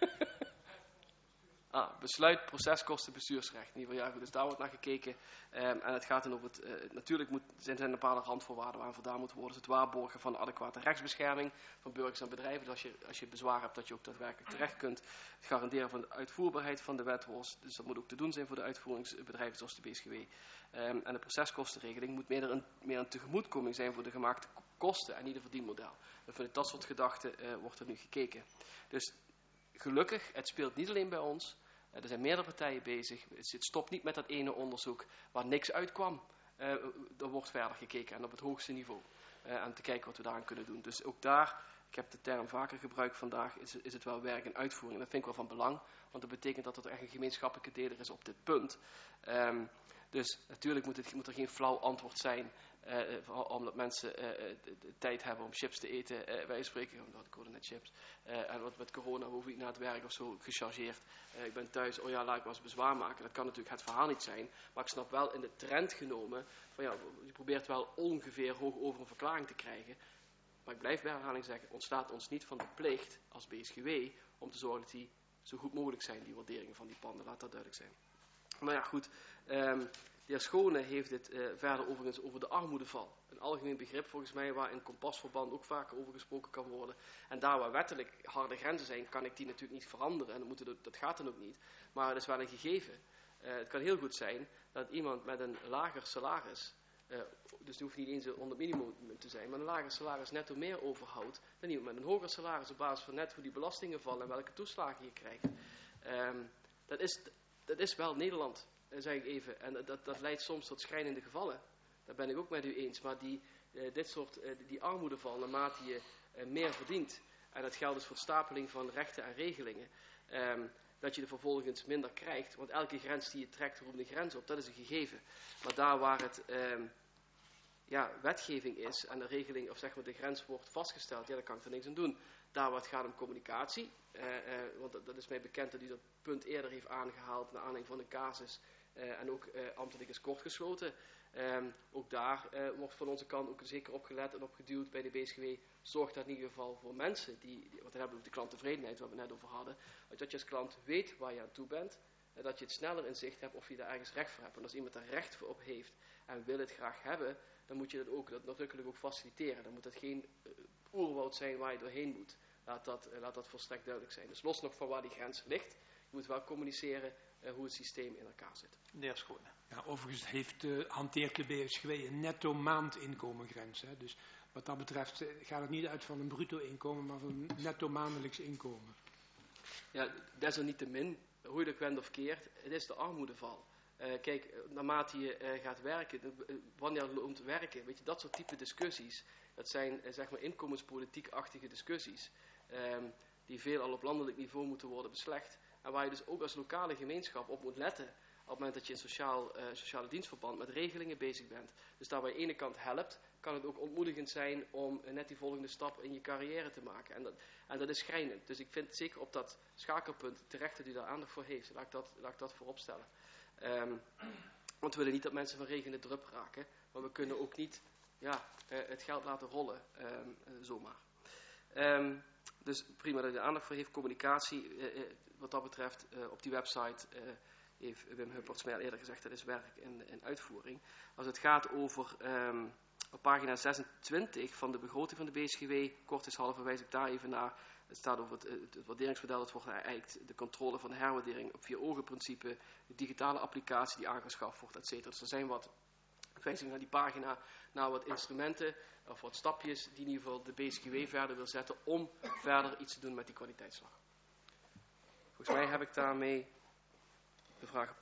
Besluit, proceskosten, bestuursrecht. In ieder geval, ja, goed, dus daar wordt naar gekeken. En het gaat dan op het... natuurlijk zijn er bepaalde randvoorwaarden waar aan voldaan moet worden. Dus het waarborgen van adequate rechtsbescherming van burgers en bedrijven. Dus als je bezwaar hebt, dat je ook daadwerkelijk terecht kunt. Het garanderen van de uitvoerbaarheid van de wet. Dus dat moet ook te doen zijn voor de uitvoeringsbedrijven zoals de BSGW. En de proceskostenregeling moet meer een tegemoetkoming zijn voor de gemaakte kosten en niet een verdienmodel. En vanuit dat soort gedachten wordt er nu gekeken. Dus gelukkig, het speelt niet alleen bij ons. Er zijn meerdere partijen bezig. Het stopt niet met dat ene onderzoek waar niks uitkwam. Er wordt verder gekeken en op het hoogste niveau. En te kijken wat we daaraan kunnen doen. Dus ook daar, ik heb de term vaker gebruikt vandaag, is het wel werk en uitvoering. En dat vind ik wel van belang. Want dat betekent dat er echt een gemeenschappelijke deler is op dit punt. Dus natuurlijk moet er geen flauw antwoord zijn. Omdat mensen tijd hebben om chips te eten. Wij spreken, ik hoorde net chips. En wat met corona hoef ik na het werk of zo gechargeerd. Ik ben thuis, oh ja, laat ik maar eens bezwaar maken. Dat kan natuurlijk het verhaal niet zijn. Maar ik snap wel in de trend genomen. Van ja, je probeert wel ongeveer hoog over een verklaring te krijgen. Maar ik blijf bij herhaling zeggen, het ontstaat ons niet van de plicht als BSGW om te zorgen dat die zo goed mogelijk zijn, die waarderingen van die panden. Laat dat duidelijk zijn. Maar ja, goed. De heer Schone heeft het verder overigens over de armoedeval. Een algemeen begrip volgens mij waar in kompasverband ook vaak over gesproken kan worden. En daar waar wettelijk harde grenzen zijn, kan ik die natuurlijk niet veranderen. En dat gaat dan ook niet. Maar het is wel een gegeven. Het kan heel goed zijn dat iemand met een lager salaris, dus het hoeft niet eens onder het minimum te zijn, maar een lager salaris netto meer overhoudt dan iemand met een hoger salaris op basis van net hoe die belastingen vallen en welke toeslagen je krijgt. Dat is wel Nederland. Zeg ik even. En dat leidt soms tot schrijnende gevallen. Daar ben ik ook met u eens. Maar die armoedeval, naarmate je meer verdient, en dat geldt dus voor stapeling van rechten en regelingen, dat je er vervolgens minder krijgt. Want elke grens die je trekt, roept een grens op. Dat is een gegeven. Maar daar waar het wetgeving is en de regeling, of zeg maar de grens wordt vastgesteld, ja, daar kan ik er niks aan doen. Daar waar het gaat om communicatie, want dat is mij bekend dat u dat punt eerder heeft aangehaald naar aanleiding van een casus. En ook ambtelijk is kortgesloten. Ook daar wordt van onze kant ook zeker op gelet en op geduwd bij de BSGW. Zorgt dat in ieder geval voor mensen, want dan hebben we ook de klanttevredenheid waar we het net over hadden. Dat je als klant weet waar je aan toe bent. Dat je het sneller in zicht hebt of je daar ergens recht voor hebt. En als iemand daar recht voor op heeft en wil het graag hebben, dan moet je dat natuurlijk ook faciliteren. Dan moet dat geen oerwoud zijn waar je doorheen moet. Laat dat volstrekt duidelijk zijn. Dus los nog van waar die grens ligt, je moet wel communiceren hoe het systeem in elkaar zit. De heer Schone. Ja, overigens hanteert de BSGW een netto maandinkomengrens. Hè. Dus wat dat betreft gaat het niet uit van een bruto inkomen, maar van een netto maandelijks inkomen. Ja, desalniettemin, hoe je dat went of keert, het is de armoedeval. Kijk, naarmate je gaat werken, wanneer loont werken, weet je, dat soort type discussies, dat zijn zeg maar inkomenspolitiek-achtige discussies, die veelal op landelijk niveau moeten worden beslecht. En waar je dus ook als lokale gemeenschap op moet letten op het moment dat je in sociale dienstverband met regelingen bezig bent. Dus daar waar je aan de ene kant helpt, kan het ook ontmoedigend zijn om net die volgende stap in je carrière te maken. En dat is schrijnend. Dus ik vind zeker op dat schakelpunt terecht dat u daar aandacht voor heeft. Laat ik dat voorop stellen. Want we willen niet dat mensen van regen in de drup raken. Maar we kunnen ook niet het geld laten rollen zomaar. Dus prima dat u er aandacht voor heeft. Communicatie, wat dat betreft, op die website heeft Wim Hupperts mij al eerder gezegd, dat is werk in uitvoering. Als het gaat over op pagina 26 van de begroting van de BSGW, kort is halve wijs ik daar even naar. Het staat over het waarderingsmodel, dat wordt eigenlijk de controle van de herwaardering op 4 ogen principe, de digitale applicatie die aangeschaft wordt, etc. Dus er zijn wat wijzig naar die pagina, naar wat instrumenten of wat stapjes die in ieder geval de BSQW verder wil zetten om verder iets te doen met die kwaliteitsslag. Volgens mij heb ik daarmee de vraag.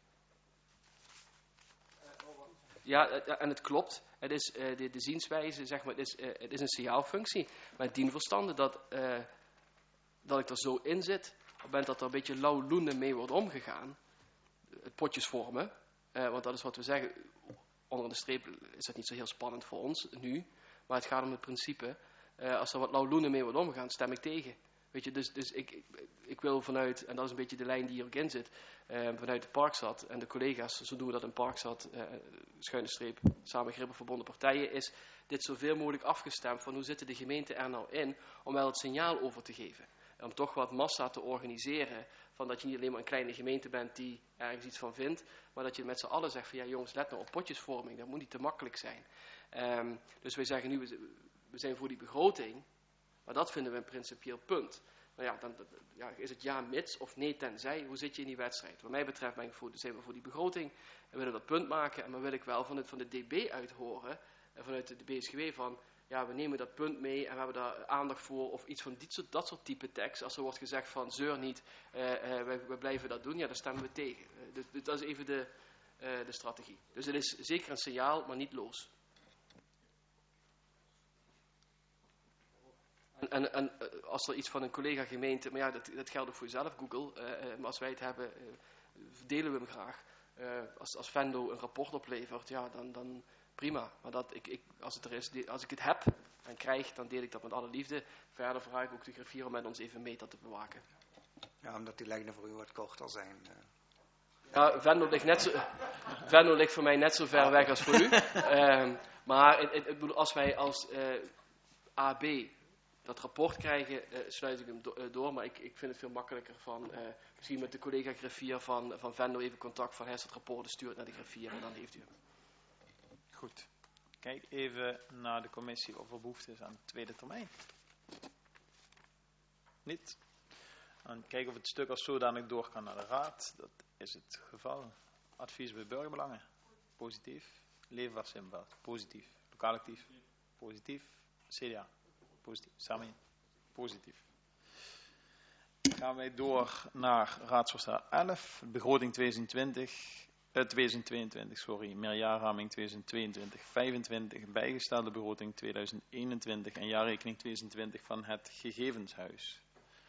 Ja, en het klopt. Het is de zienswijze, zeg maar, het is een signaalfunctie. Met dien verstande dat ik er zo in zit, op het moment dat er een beetje lauwloenen mee wordt omgegaan, het potjes vormen, want dat is wat we zeggen, onder de streep is dat niet zo heel spannend voor ons nu, maar het gaat om het principe, als er wat lauwloenen mee wordt omgegaan, stem ik tegen. Weet je, dus ik wil vanuit, en dat is een beetje de lijn die hier ook in zit, vanuit de Parksat en de collega's, zo doen we dat in Parksat, schuine streep, samengrippen verbonden partijen, is dit zoveel mogelijk afgestemd van hoe zitten de gemeenten er nou in, om wel het signaal over te geven. Om toch wat massa te organiseren, van dat je niet alleen maar een kleine gemeente bent die ergens iets van vindt, maar dat je met z'n allen zegt van ja jongens, let nou op potjesvorming, dat moet niet te makkelijk zijn. Dus wij zeggen nu, we zijn voor die begroting, maar dat vinden we een principieel punt. Nou ja, dan is het ja mits of nee tenzij, hoe zit je in die wedstrijd? Wat mij betreft zijn we voor die begroting en willen dat punt maken, en dan wil ik wel van de DB uit horen, en vanuit de BSGW van, ja, we nemen dat punt mee en we hebben daar aandacht voor, of iets van dat soort type tekst. Als er wordt gezegd van, zeur niet, we blijven dat doen, ja, dan stemmen we tegen. Dus dat is even de strategie. Dus het is zeker een signaal, maar niet los. En als er iets van een collega gemeente, maar ja, dat geldt ook voor jezelf, Google, maar als wij het hebben, delen we hem graag. Als Venlo een rapport oplevert, ja, dan prima. Maar als het er is, als ik het heb en krijg, dan deel ik dat met alle liefde. Verder vraag ik ook de griffier om met ons even mee dat te bewaken. Ja, omdat die lijnen voor u wat korter zijn. Ja, Venlo ligt voor mij net zo ver weg als voor u. Maar ik bedoel, als wij als AB dat rapport krijgen, sluit ik hem door. Maar ik vind het veel makkelijker van, misschien met de collega griffier van Venlo even contact van hij is het rapport stuurt naar de griffier en dan heeft u hem. Goed. Kijk even naar de commissie of er behoefte is aan de tweede termijn. Niet? Dan kijken of het stuk als zodanig door kan naar de raad. Dat is het geval. Advies bij burgerbelangen. Positief. Leefbaar Simba. Positief. Lokaal actief. Positief. CDA. Positief. Samen. Positief. Dan gaan wij door naar raadsvoorstel 11. Begroting 2022, meerjaarraming 2022-25, bijgestelde begroting 2021 en jaarrekening 2020 van het gegevenshuis.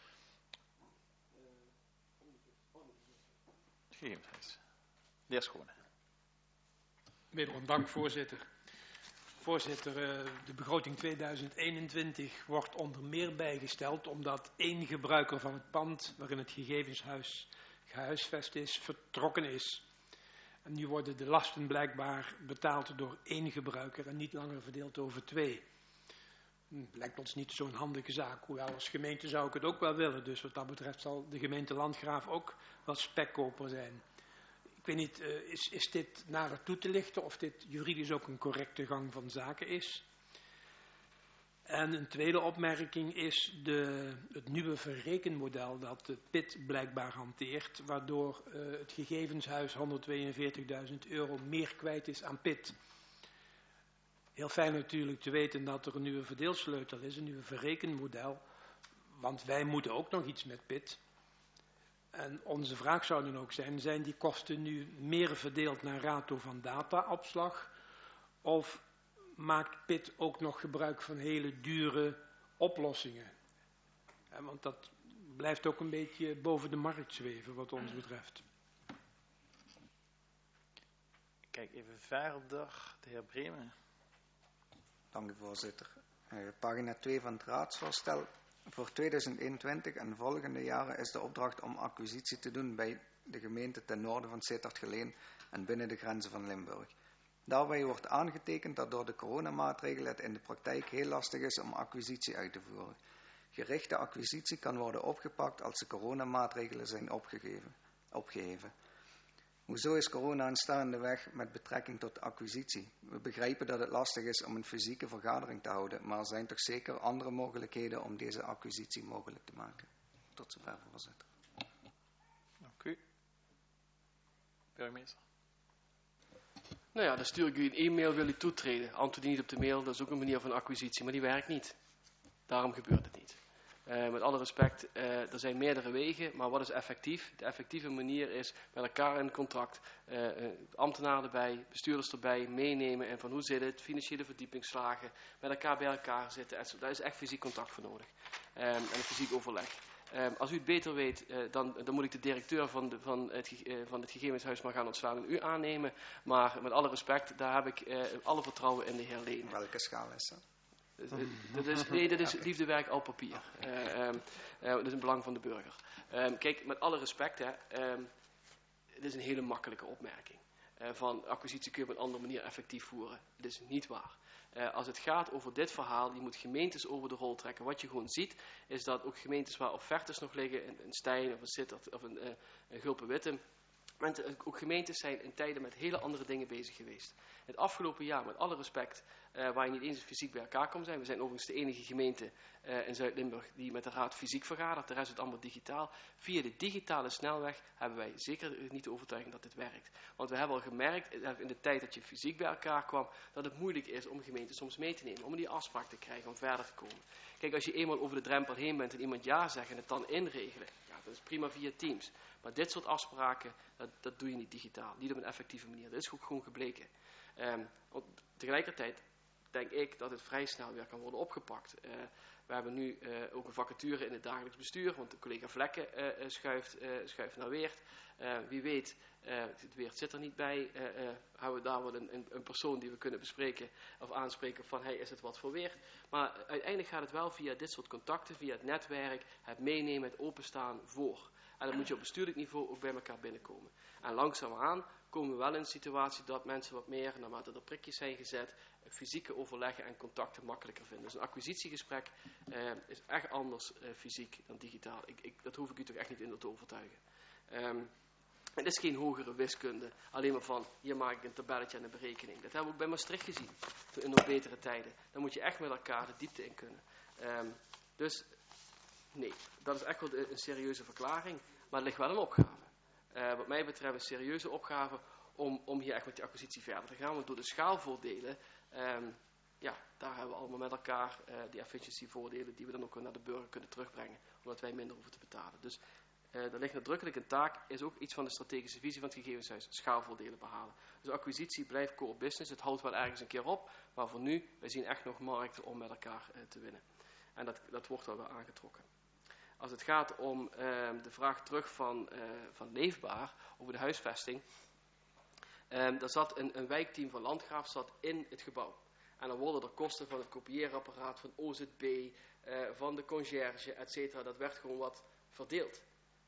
Gegevenshuis. De heer Schone. Wederom dank, voorzitter. Voorzitter, de begroting 2021 wordt onder meer bijgesteld omdat één gebruiker van het pand waarin het gegevenshuis gehuisvest is, vertrokken is. En nu worden de lasten blijkbaar betaald door één gebruiker en niet langer verdeeld over twee. Lijkt ons niet zo'n handige zaak, hoewel als gemeente zou ik het ook wel willen. Dus wat dat betreft zal de gemeente Landgraaf ook wat spekkoper zijn. Ik weet niet, is dit nader toe te lichten of dit juridisch ook een correcte gang van zaken is? En een tweede opmerking is het nieuwe verrekenmodel dat de PIT blijkbaar hanteert, waardoor het gegevenshuis €142.000 meer kwijt is aan PIT. Heel fijn natuurlijk te weten dat er een nieuwe verdeelsleutel is, een nieuwe verrekenmodel, want wij moeten ook nog iets met PIT. En onze vraag zou dan ook zijn die kosten nu meer verdeeld naar rato van dataopslag? Of maakt PIT ook nog gebruik van hele dure oplossingen? Want dat blijft ook een beetje boven de markt zweven wat ons betreft. Kijk even verder, de heer Bremen. Dank u, voorzitter. Pagina 2 van het raadsvoorstel. Voor 2021 en volgende jaren is de opdracht om acquisitie te doen bij de gemeente ten noorden van Sittard-Geleen en binnen de grenzen van Limburg. Daarbij wordt aangetekend dat door de coronamaatregelen het in de praktijk heel lastig is om acquisitie uit te voeren. Gerichte acquisitie kan worden opgepakt als de coronamaatregelen zijn opgeheven. Hoezo is corona een staande weg met betrekking tot acquisitie? We begrijpen dat het lastig is om een fysieke vergadering te houden, maar er zijn toch zeker andere mogelijkheden om deze acquisitie mogelijk te maken. Tot zover, voorzitter. Dank u. Burgemeester. Nou ja, dan stuur ik u een e-mail, wil u toetreden. Antwoord niet op de mail, dat is ook een manier van acquisitie, maar die werkt niet. Daarom gebeurt het niet. Met alle respect, er zijn meerdere wegen, maar wat is effectief? De effectieve manier is met elkaar in contact, ambtenaren erbij, bestuurders erbij, meenemen en van hoe zit het, financiële verdiepingslagen, met elkaar bij elkaar zitten. Daar is echt fysiek contact voor nodig en een fysiek overleg. Als u het beter weet, dan moet ik de directeur van het gegevenshuis maar gaan ontslaan en u aannemen. Maar met alle respect, daar heb ik alle vertrouwen in de heer Leen. Welke schaal is dat? Dat is liefdewerk al papier. Dat is een belang van de burger. Kijk, met alle respect, het is een hele makkelijke opmerking. Van acquisitie kun je op een andere manier effectief voeren. Dat is niet waar. Als het gaat over dit verhaal, je moet gemeentes over de rol trekken. Wat je gewoon ziet, is dat ook gemeentes waar offertes nog liggen, een Stijn of een Sittard of een Gulpen-Wittem, ook gemeentes zijn in tijden met hele andere dingen bezig geweest. Het afgelopen jaar, met alle respect, waar je niet eens fysiek bij elkaar kon zijn. We zijn overigens de enige gemeente in Zuid-Limburg die met de raad fysiek vergadert. De rest is het allemaal digitaal. Via de digitale snelweg hebben wij zeker niet de overtuiging dat dit werkt. Want we hebben al gemerkt in de tijd dat je fysiek bij elkaar kwam, dat het moeilijk is om gemeenten soms mee te nemen. Om die afspraak te krijgen, om verder te komen. Kijk, als je eenmaal over de drempel heen bent en iemand ja zegt en het dan inregelen. Ja, dat is prima via Teams. Maar dit soort afspraken, dat doe je niet digitaal. Niet op een effectieve manier. Dat is ook gewoon gebleken. Tegelijkertijd denk ik dat het vrij snel weer kan worden opgepakt. We hebben nu ook een vacature in het dagelijks bestuur, want de collega Vlekken schuift naar Weert. Wie weet, het Weert zit er niet bij, hebben we daar wel een persoon die we kunnen bespreken of aanspreken van, hey, is het wat voor Weert? Maar uiteindelijk gaat het wel via dit soort contacten, via het netwerk, het meenemen, het openstaan voor. En dan moet je op bestuurlijk niveau ook bij elkaar binnenkomen. En langzaamaan komen we wel in een situatie dat mensen wat meer, naarmate er prikjes zijn gezet, fysieke overleggen en contacten makkelijker vinden. Dus een acquisitiegesprek is echt anders fysiek dan digitaal. Dat hoef ik u toch echt niet in te overtuigen. Het is geen hogere wiskunde, alleen maar van, hier maak ik een tabelletje en een berekening. Dat hebben we ook bij Maastricht gezien, in nog betere tijden. Dan moet je echt met elkaar de diepte in kunnen. Dus nee, dat is echt wel een serieuze verklaring, maar het ligt wel een opgave. Wat mij betreft een serieuze opgave om hier echt met die acquisitie verder te gaan. Want door de schaalvoordelen, daar hebben we allemaal met elkaar die efficiëntievoordelen die we dan ook naar de burger kunnen terugbrengen. Omdat wij minder hoeven te betalen. Dus er ligt nadrukkelijk een taak, is ook iets van de strategische visie van het gegevenshuis, schaalvoordelen behalen. Dus acquisitie blijft core business, het houdt wel ergens een keer op. Maar voor nu, wij zien echt nog markten om met elkaar te winnen. En dat wordt wel weer aangetrokken. Als het gaat om de vraag terug van Leefbaar over de huisvesting. Er zat een wijkteam van Landgraaf zat in het gebouw. En dan worden er kosten van het kopieerapparaat, van OZB, van de conciërge, etc. Dat werd gewoon wat verdeeld.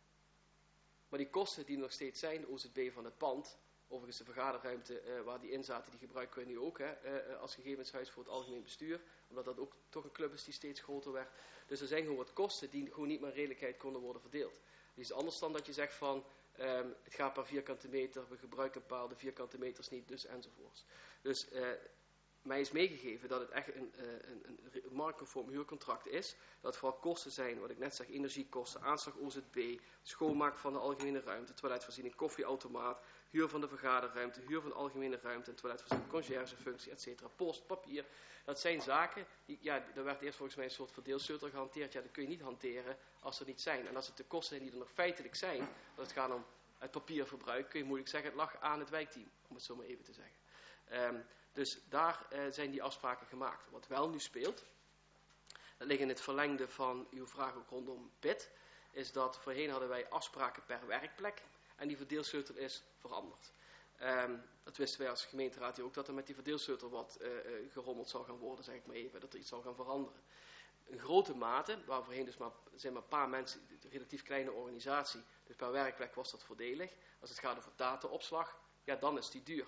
Maar die kosten die er nog steeds zijn, de OZB van het pand, overigens de vergaderruimte waar die in zaten, die gebruiken we nu ook als gegevenshuis voor het algemeen bestuur. Omdat dat ook toch een club is die steeds groter werd. Dus er zijn gewoon wat kosten die gewoon niet met redelijkheid konden worden verdeeld. Het is anders dan dat je zegt van, het gaat per vierkante meter, we gebruiken bepaalde vierkante meters niet, dus enzovoorts. Dus mij is meegegeven dat het echt een marktconform huurcontract is. Dat het vooral kosten zijn, wat ik net zeg, energiekosten, aanslag OZB, schoonmaak van de algemene ruimte, toiletvoorziening, koffieautomaat, huur van de vergaderruimte, huur van de algemene ruimte, en toiletvoorziening, conciërgefunctie, etc. Post, papier. Dat zijn zaken, er werd eerst volgens mij een soort verdeelsleutel gehanteerd. Ja, dat kun je niet hanteren als er niet zijn. En als het de kosten zijn die er nog feitelijk zijn, als het gaat om het papierverbruik, kun je moeilijk zeggen, het lag aan het wijkteam, om het zo maar even te zeggen. Dus daar zijn die afspraken gemaakt. Wat wel nu speelt, dat ligt in het verlengde van uw vraag ook rondom PIT, is dat voorheen hadden wij afspraken per werkplek en die verdeelsleutel is veranderd. Dat wisten wij als gemeenteraad ook, dat er met die verdeelsleutel wat gerommeld zou gaan worden, zeg ik maar even, dat er iets zou gaan veranderen. In grote mate, waar voorheen dus zijn maar een paar mensen, een relatief kleine organisatie, dus per werkplek was dat voordelig. Als het gaat over dataopslag, ja, dan is die duur.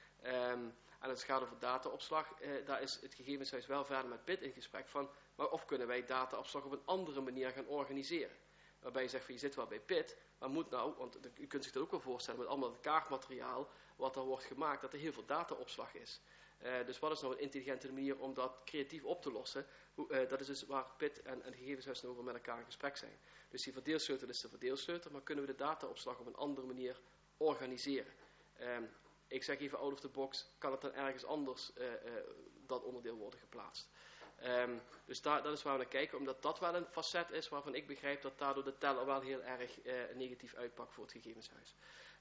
En als het gaat over dataopslag, daar is het gegevenshuis wel verder met PIT in gesprek van, maar of kunnen wij dataopslag op een andere manier gaan organiseren. Waarbij je zegt van, je zit wel bij PIT, maar moet nou, want u kunt zich dat ook wel voorstellen met allemaal het kaartmateriaal wat er wordt gemaakt, dat er heel veel dataopslag is. Dus wat is nou een intelligente manier om dat creatief op te lossen? Dat is dus waar PIT en het gegevenshuis over met elkaar in gesprek zijn. Dus die verdeelsleutel is de verdeelsleutel, maar kunnen we de dataopslag op een andere manier organiseren? ik zeg even out of the box, kan het dan ergens anders dat onderdeel worden geplaatst. Dus dat is waar we naar kijken, omdat dat wel een facet is waarvan ik begrijp dat daardoor de teller wel heel erg negatief uitpakt voor het gegevenshuis.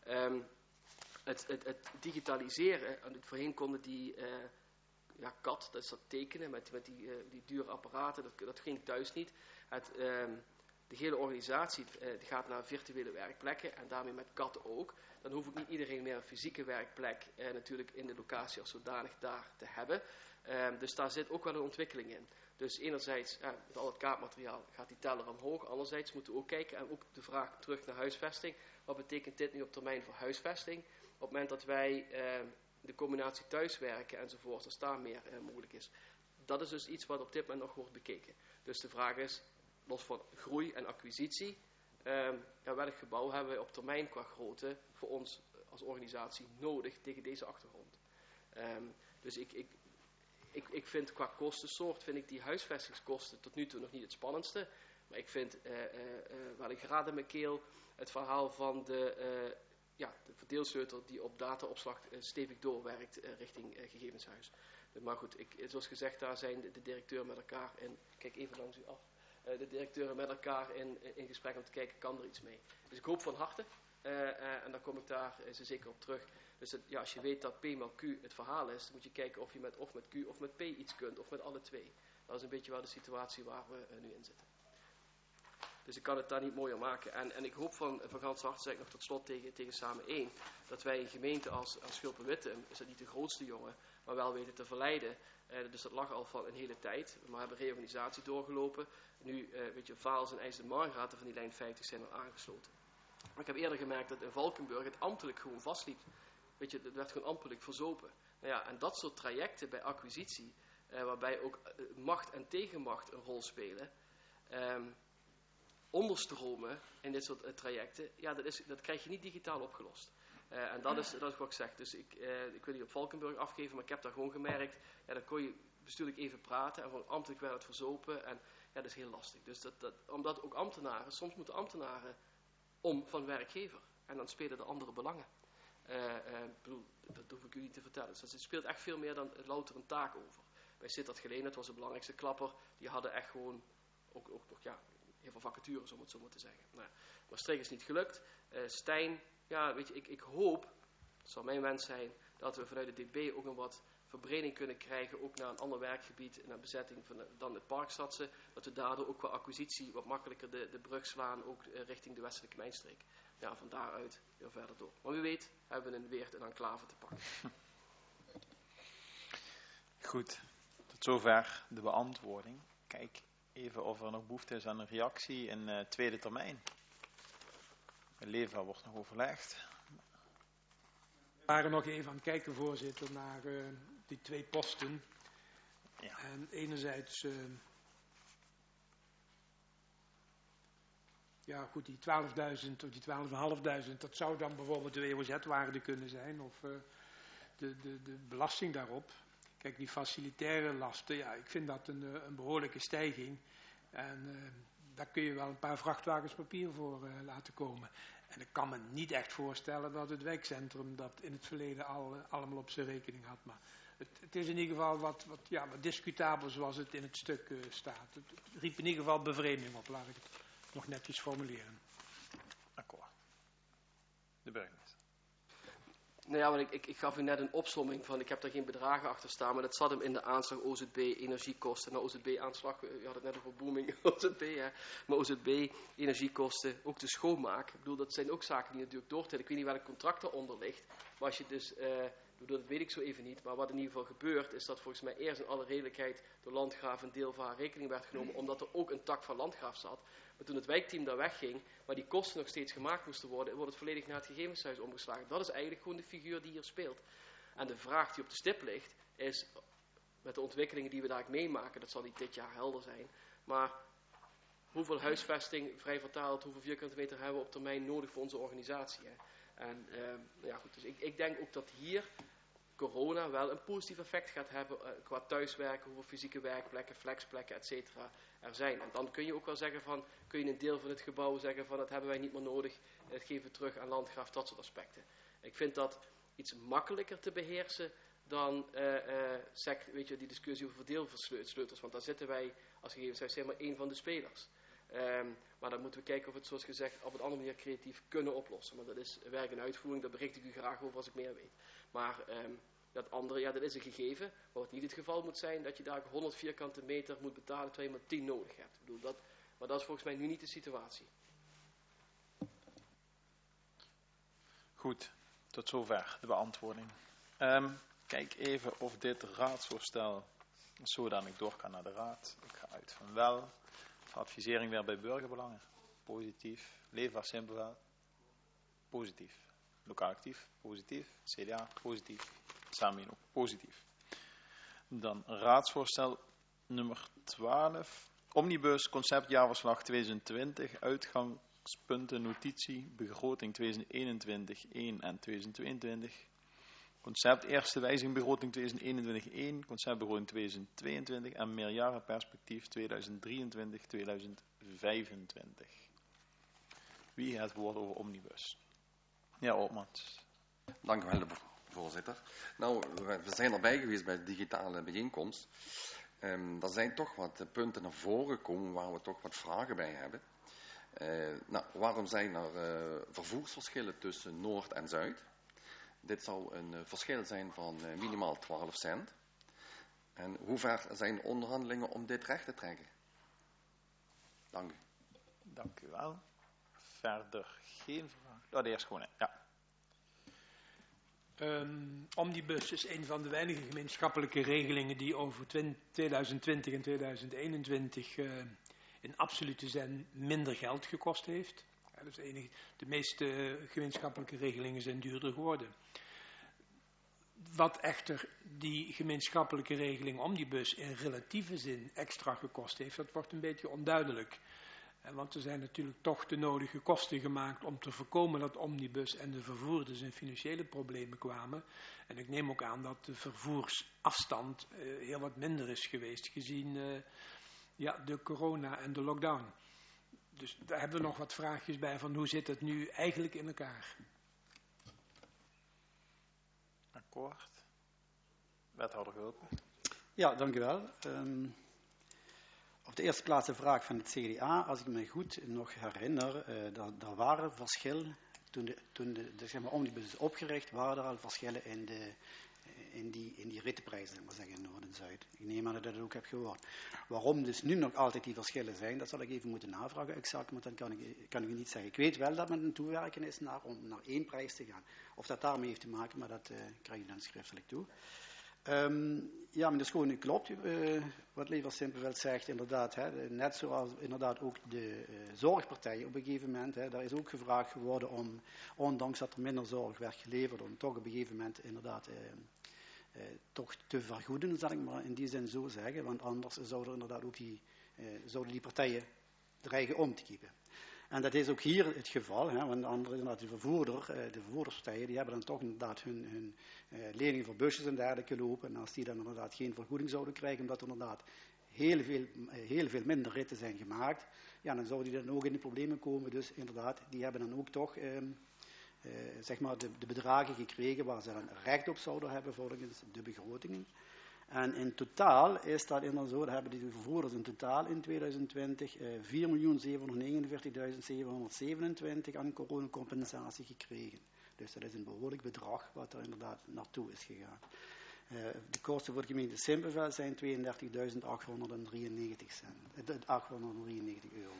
Het digitaliseren, voorheen konden die CAD, dat is dat tekenen met die dure apparaten, dat ging thuis niet. De hele organisatie die gaat naar virtuele werkplekken en daarmee met CAD ook. Dan hoeft ook niet iedereen meer een fysieke werkplek natuurlijk in de locatie als zodanig daar te hebben. Dus daar zit ook wel een ontwikkeling in. Dus enerzijds, met al het kaartmateriaal gaat die teller omhoog. Anderzijds moeten we ook kijken en ook de vraag terug naar huisvesting. Wat betekent dit nu op termijn voor huisvesting? Op het moment dat wij de combinatie thuiswerken enzovoort, als daar meer mogelijk is. Dat is dus iets wat op dit moment nog wordt bekeken. Dus de vraag is, los van groei en acquisitie, welk gebouw hebben wij op termijn qua grootte voor ons als organisatie nodig tegen deze achtergrond? Dus ik vind qua kostensoort, vind ik die huisvestingskosten tot nu toe nog niet het spannendste. Maar ik vind wel een graad in mijn keel het verhaal van de verdeelsleutel die op dataopslag stevig doorwerkt richting gegevenshuis. Maar goed, zoals gezegd, daar zijn de directeuren met elkaar in. Kijk even langs u af. De directeuren met elkaar in gesprek om te kijken, kan er iets mee. Dus ik hoop van harte, en dan kom ik daar zeker op terug. Dus als je weet dat P maal Q het verhaal is, dan moet je kijken of je met Q of met P iets kunt, of met alle twee. Dat is een beetje wel de situatie waar we nu in zitten. Dus ik kan het daar niet mooier maken. En ik hoop van gans harte, zeg ik nog tot slot tegen Samen 1, dat wij een gemeente als Schulpen-Wittem, is dat niet de grootste jongen, maar wel weten te verleiden. Dus dat lag al van een hele tijd. We hebben reorganisatie doorgelopen. Nu, Vaals en IJsselmargraten van die lijn 50 zijn er aangesloten. Maar ik heb eerder gemerkt dat in Valkenburg het ambtelijk gewoon vastliep. Het werd gewoon ambtelijk verzopen. Nou ja, en dat soort trajecten bij acquisitie, waarbij ook macht en tegenmacht een rol spelen, onderstromen in dit soort trajecten, dat krijg je niet digitaal opgelost. En dat is wat ik zeg. Dus ik wil niet op Valkenburg afgeven, maar ik heb daar gewoon gemerkt, dan kon je bestuurlijk even praten en gewoon ambtelijk werd het verzopen. En dat is heel lastig. Dus omdat ook ambtenaren, soms moeten ambtenaren om van werkgever. En dan spelen er andere belangen. Dat hoef ik u niet te vertellen. Dus het speelt echt veel meer dan louter een taak over. Bij Sittard Geleen, dat was de belangrijkste klapper, die hadden echt gewoon ook nog heel veel vacatures, om het zo maar te zeggen. Nou, maar Streek is niet gelukt. Stijn, ik hoop, dat zal mijn wens zijn, dat we vanuit de DB ook een wat verbreding kunnen krijgen, ook naar een ander werkgebied, naar bezetting dan het Parkstadse, dat we daardoor ook qua acquisitie wat makkelijker de brug slaan, ook richting de westelijke mijnstreek. Ja, van daaruit weer verder door. Maar wie weet, hebben we een Weert en enclave te pakken. Goed, tot zover de beantwoording. Kijk even of er nog behoefte is aan een reactie in tweede termijn. In Leva wordt nog overlegd. We waren nog even aan het kijken, voorzitter, naar die twee posten. Ja. En enerzijds, die 12.000 of die 12.500, dat zou dan bijvoorbeeld de WOZ-waarde kunnen zijn, of de belasting daarop. Kijk, die facilitaire lasten, ik vind dat een behoorlijke stijging. En daar kun je wel een paar vrachtwagens papier voor laten komen. En ik kan me niet echt voorstellen dat het wijkcentrum dat in het verleden allemaal op zijn rekening had. Maar het is in ieder geval wat discutabel zoals het in het stuk staat. Het riep in ieder geval bevreemding op, laat ik het nog netjes formuleren. Akkoord. De burgemeester. Nou ja, want ik gaf u net een opsomming van, ik heb daar geen bedragen achter staan, maar dat zat hem in de aanslag OZB, energiekosten. Nou, OZB-aanslag, u had het net over booming, OZB, hè. Maar OZB, energiekosten, ook de schoonmaak. Ik bedoel, dat zijn ook zaken die natuurlijk doortellen. Ik weet niet welk contract eronder ligt, maar als je dus, dat weet ik zo even niet, maar wat in ieder geval gebeurt, is dat volgens mij eerst in alle redelijkheid door Landgraaf een deel van haar rekening werd genomen, omdat er ook een tak van Landgraaf zat. Maar toen het wijkteam daar wegging, maar die kosten nog steeds gemaakt moesten worden, wordt het volledig naar het gegevenshuis omgeslagen. Dat is eigenlijk gewoon de figuur die hier speelt. En de vraag die op de stip ligt, is, met de ontwikkelingen die we daar meemaken, dat zal niet dit jaar helder zijn, maar hoeveel huisvesting, vrij vertaald, hoeveel vierkante meter hebben we op termijn nodig voor onze organisatie? Hè? En goed, dus ik denk ook dat hier corona wel een positief effect gaat hebben qua thuiswerken, hoeveel fysieke werkplekken, flexplekken, et cetera er zijn. En dan kun je ook wel zeggen van, kun je een deel van het gebouw zeggen van, dat hebben wij niet meer nodig, het geven we terug aan Landgraaf, dat soort aspecten. Ik vind dat iets makkelijker te beheersen dan weet je, die discussie over verdeelsleutels. Want daar zitten wij als gegevenshuis zeg maar één van de spelers. Maar dan moeten we kijken of we het zoals gezegd op een andere manier creatief kunnen oplossen. Maar dat is werk en uitvoering, daar bericht ik u graag over als ik meer weet. Maar dat andere, ja, dat is een gegeven, waar het niet het geval moet zijn dat je daar 100 vierkante meter moet betalen terwijl je maar 10 nodig hebt. Ik bedoel, maar dat is volgens mij nu niet de situatie. Goed, tot zover de beantwoording. Kijk even of dit raadsvoorstel zodanig door kan naar de raad. Ik ga uit van wel. Advisering weer bij burgerbelangen. Positief. Leefbaar Simpelveld. Positief. Lokaal actief. Positief. CDA. Positief. Samen ook positief. Dan raadsvoorstel nummer 12. Omnibus conceptjaarverslag 2020. Uitgangspunten notitie. Begroting 2021 1 en 2022. Concept eerste wijziging begroting 2021-1, concept begroting 2022 en meerjarenperspectief 2023-2025. Wie het woord over omnibus? Ja, Opmans. Dank u wel, voorzitter. Nou, we zijn erbij geweest bij de digitale bijeenkomst. Er zijn toch wat punten naar voren gekomen waar we toch wat vragen bij hebben. Waarom zijn er vervoersverschillen tussen Noord en Zuid? Dit zou een verschil zijn van minimaal 12 cent. En hoe ver zijn onderhandelingen om dit recht te trekken? Dank u. Dank u wel. Verder geen vraag. Oh, de eerste gewoon. Ja. Omnibus is een van de weinige gemeenschappelijke regelingen die over 2020 en 2021 in absolute zin minder geld gekost heeft. Dat is de meeste gemeenschappelijke regelingen zijn duurder geworden. Wat echter die gemeenschappelijke regeling omnibus in relatieve zin extra gekost heeft, dat wordt een beetje onduidelijk. Want er zijn natuurlijk toch de nodige kosten gemaakt om te voorkomen dat omnibus en de vervoerders in financiële problemen kwamen. En ik neem ook aan dat de vervoersafstand heel wat minder is geweest gezien de corona en de lockdown. Dus daar hebben we nog wat vraagjes bij van hoe zit het nu eigenlijk in elkaar? Akkoord. Wethouder Gulpen. Ja, dank u wel. Op de eerste plaats de vraag van het CDA. Als ik me goed nog herinner, daar waren verschillen. Toen de zeg maar, omnibus is opgericht, waren er al verschillen in die rittenprijzen, zeg maar zeggen, in Noord en Zuid. Ik neem aan dat ik dat ook heb gehoord. Waarom dus nu nog altijd die verschillen zijn, dat zal ik even moeten navragen exact, maar dan kan ik u niet zeggen. Ik weet wel dat men een toewerken is om naar één prijs te gaan. Of dat daarmee heeft te maken, maar dat krijg je dan schriftelijk toe. Ja, meneer Schoon, klopt wat Leefbaar Simpelveld zegt, inderdaad. Net zoals inderdaad ook de zorgpartijen op een gegeven moment. Daar is ook gevraagd geworden om, ondanks dat er minder zorg werd geleverd, om toch op een gegeven moment inderdaad toch te vergoeden, zal ik maar in die zin zo zeggen. Want anders zouden inderdaad ook zouden die partijen dreigen om te kiepen. En dat is ook hier het geval, want andere inderdaad de vervoerderspartijen, die hebben dan toch inderdaad hun leningen voor busjes en dergelijke lopen. En als die dan inderdaad geen vergoeding zouden krijgen, omdat er inderdaad heel veel minder ritten zijn gemaakt, ja, dan zouden die dan ook in de problemen komen. Dus inderdaad, die hebben dan ook toch zeg maar de bedragen gekregen waar ze dan recht op zouden hebben volgens de begrotingen. En in totaal is dat inderdaad zo, daar hebben die vervoerders in totaal in 2020 4.749.727 aan coronacompensatie gekregen. Dus dat is een behoorlijk bedrag wat er inderdaad naartoe is gegaan. De kosten voor de gemeente Simpelveld zijn 32.893 euro.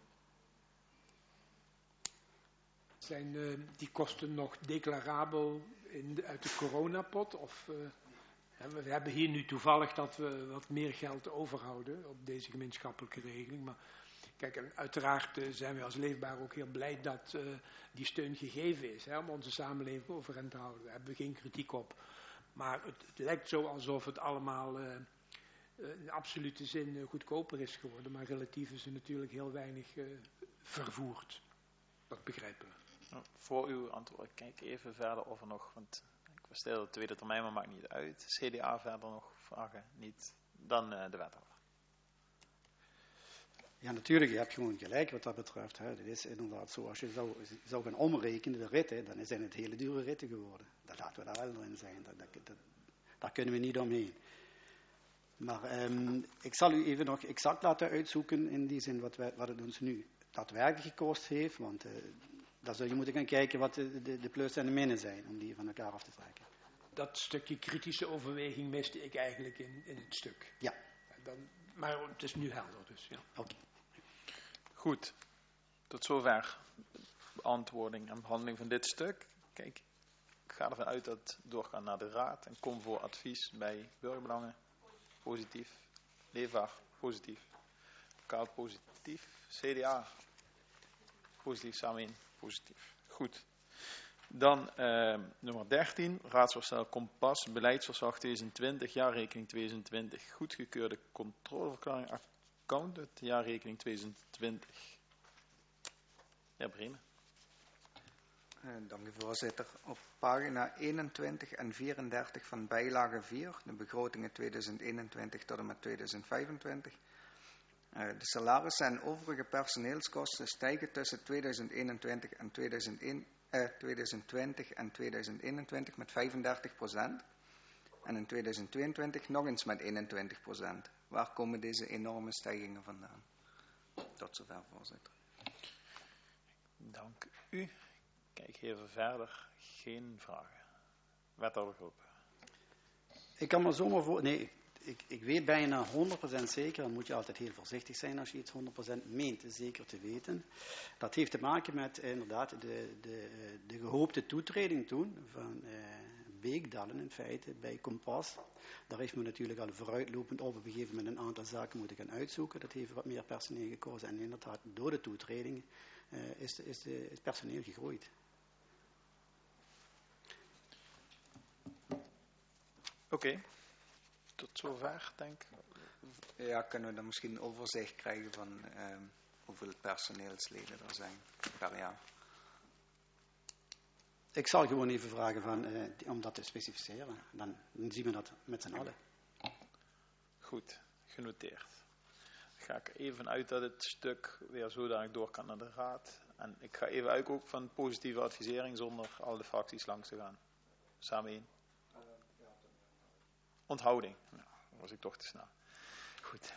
Zijn die kosten nog declarabel uit de coronapot? Of, we hebben hier nu toevallig dat we wat meer geld overhouden op deze gemeenschappelijke regeling. Maar kijk, en uiteraard zijn we als Leefbaar ook heel blij dat die steun gegeven is, om onze samenleving overeind te houden. Daar hebben we geen kritiek op. Maar het lijkt zo alsof het allemaal in absolute zin goedkoper is geworden. Maar relatief is er natuurlijk heel weinig vervoerd. Dat begrijpen we. Voor uw antwoord, kijk even verder of er nog, want ik stel de tweede termijn, maar maakt niet uit. CDA verder nog vragen? Niet. Dan de wethouder. Ja, natuurlijk, je hebt gewoon gelijk wat dat betreft. Hè. Het is inderdaad zo, als je zou gaan omrekenen, de ritten, dan zijn het hele dure ritten geworden. Dat laten we daar wel in zijn. Daar kunnen we niet omheen. Maar ik zal u even nog exact laten uitzoeken in die zin wat het ons nu daadwerkelijk gekost heeft. Want dan zul je moeten gaan kijken wat de plus en de minnen zijn, om die van elkaar af te trekken. Dat stukje kritische overweging miste ik eigenlijk in het stuk. Ja. Maar het is nu helder dus. Ja. Oké. Goed, tot zover beantwoording en behandeling van dit stuk. Kijk, ik ga ervan uit dat het doorgaat naar de raad en kom voor advies bij burgerbelangen. Positief. Leefbaar, positief. Lokaal positief. CDA, positief. Samen in, positief. Goed. Dan nummer 13, raadsvoorstel Kompas, beleidsverslag 2020, jaarrekening 2020, goedgekeurde controleverklaring accountant, jaarrekening 2020. Ja, Bremen. Dank u, voorzitter. Op pagina 21 en 34 van bijlage 4, de begrotingen 2021 tot en met 2025. De salarissen en overige personeelskosten stijgen tussen 2021 en 2020 en 2021 met 35% en in 2022 nog eens met 21%. Waar komen deze enorme stijgingen vandaan? Tot zover, voorzitter. Dank u. Kijk even verder. Geen vragen. Wethouder Groep. Ik kan me zomaar voor... Nee, ik weet bijna 100% zeker, dan moet je altijd heel voorzichtig zijn als je iets 100% meent zeker te weten. Dat heeft te maken met inderdaad de gehoopte toetreding toen van Beekdalen in feite bij Kompas. Daar heeft men natuurlijk al vooruitlopend op een gegeven moment een aantal zaken moeten gaan uitzoeken. Dat heeft wat meer personeel gekozen en inderdaad door de toetreding is het personeel gegroeid. Oké. Tot zover, denk ik. Ja, kunnen we dan misschien een overzicht krijgen van hoeveel personeelsleden er zijn per jaar? Ik zal gewoon even vragen om dat te specificeren. Dan zien we dat met z'n allen. Goed, genoteerd. Dan ga ik even uit dat het stuk weer zodanig door kan naar de raad. En ik ga even uit ook van positieve advisering zonder alle fracties langs te gaan. Samen in. Onthouding. Nou, dan was ik toch te snel. Goed.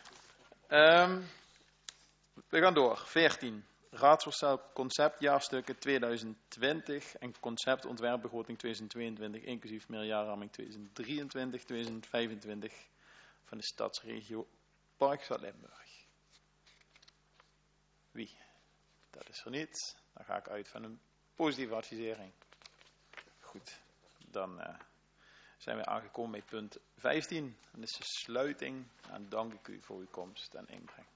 We gaan door. 14. Raadsvoorstel concept jaarstukken 2020 en concept ontwerpbegroting 2022 inclusief meerjarenraming 2023-2025 van de stadsregio Parkstad Limburg. Wie? Dat is er niet. Dan ga ik uit van een positieve advisering. Goed. Dan zijn we aangekomen bij punt 15. Dat is de sluiting. En dank ik u voor uw komst en inbreng.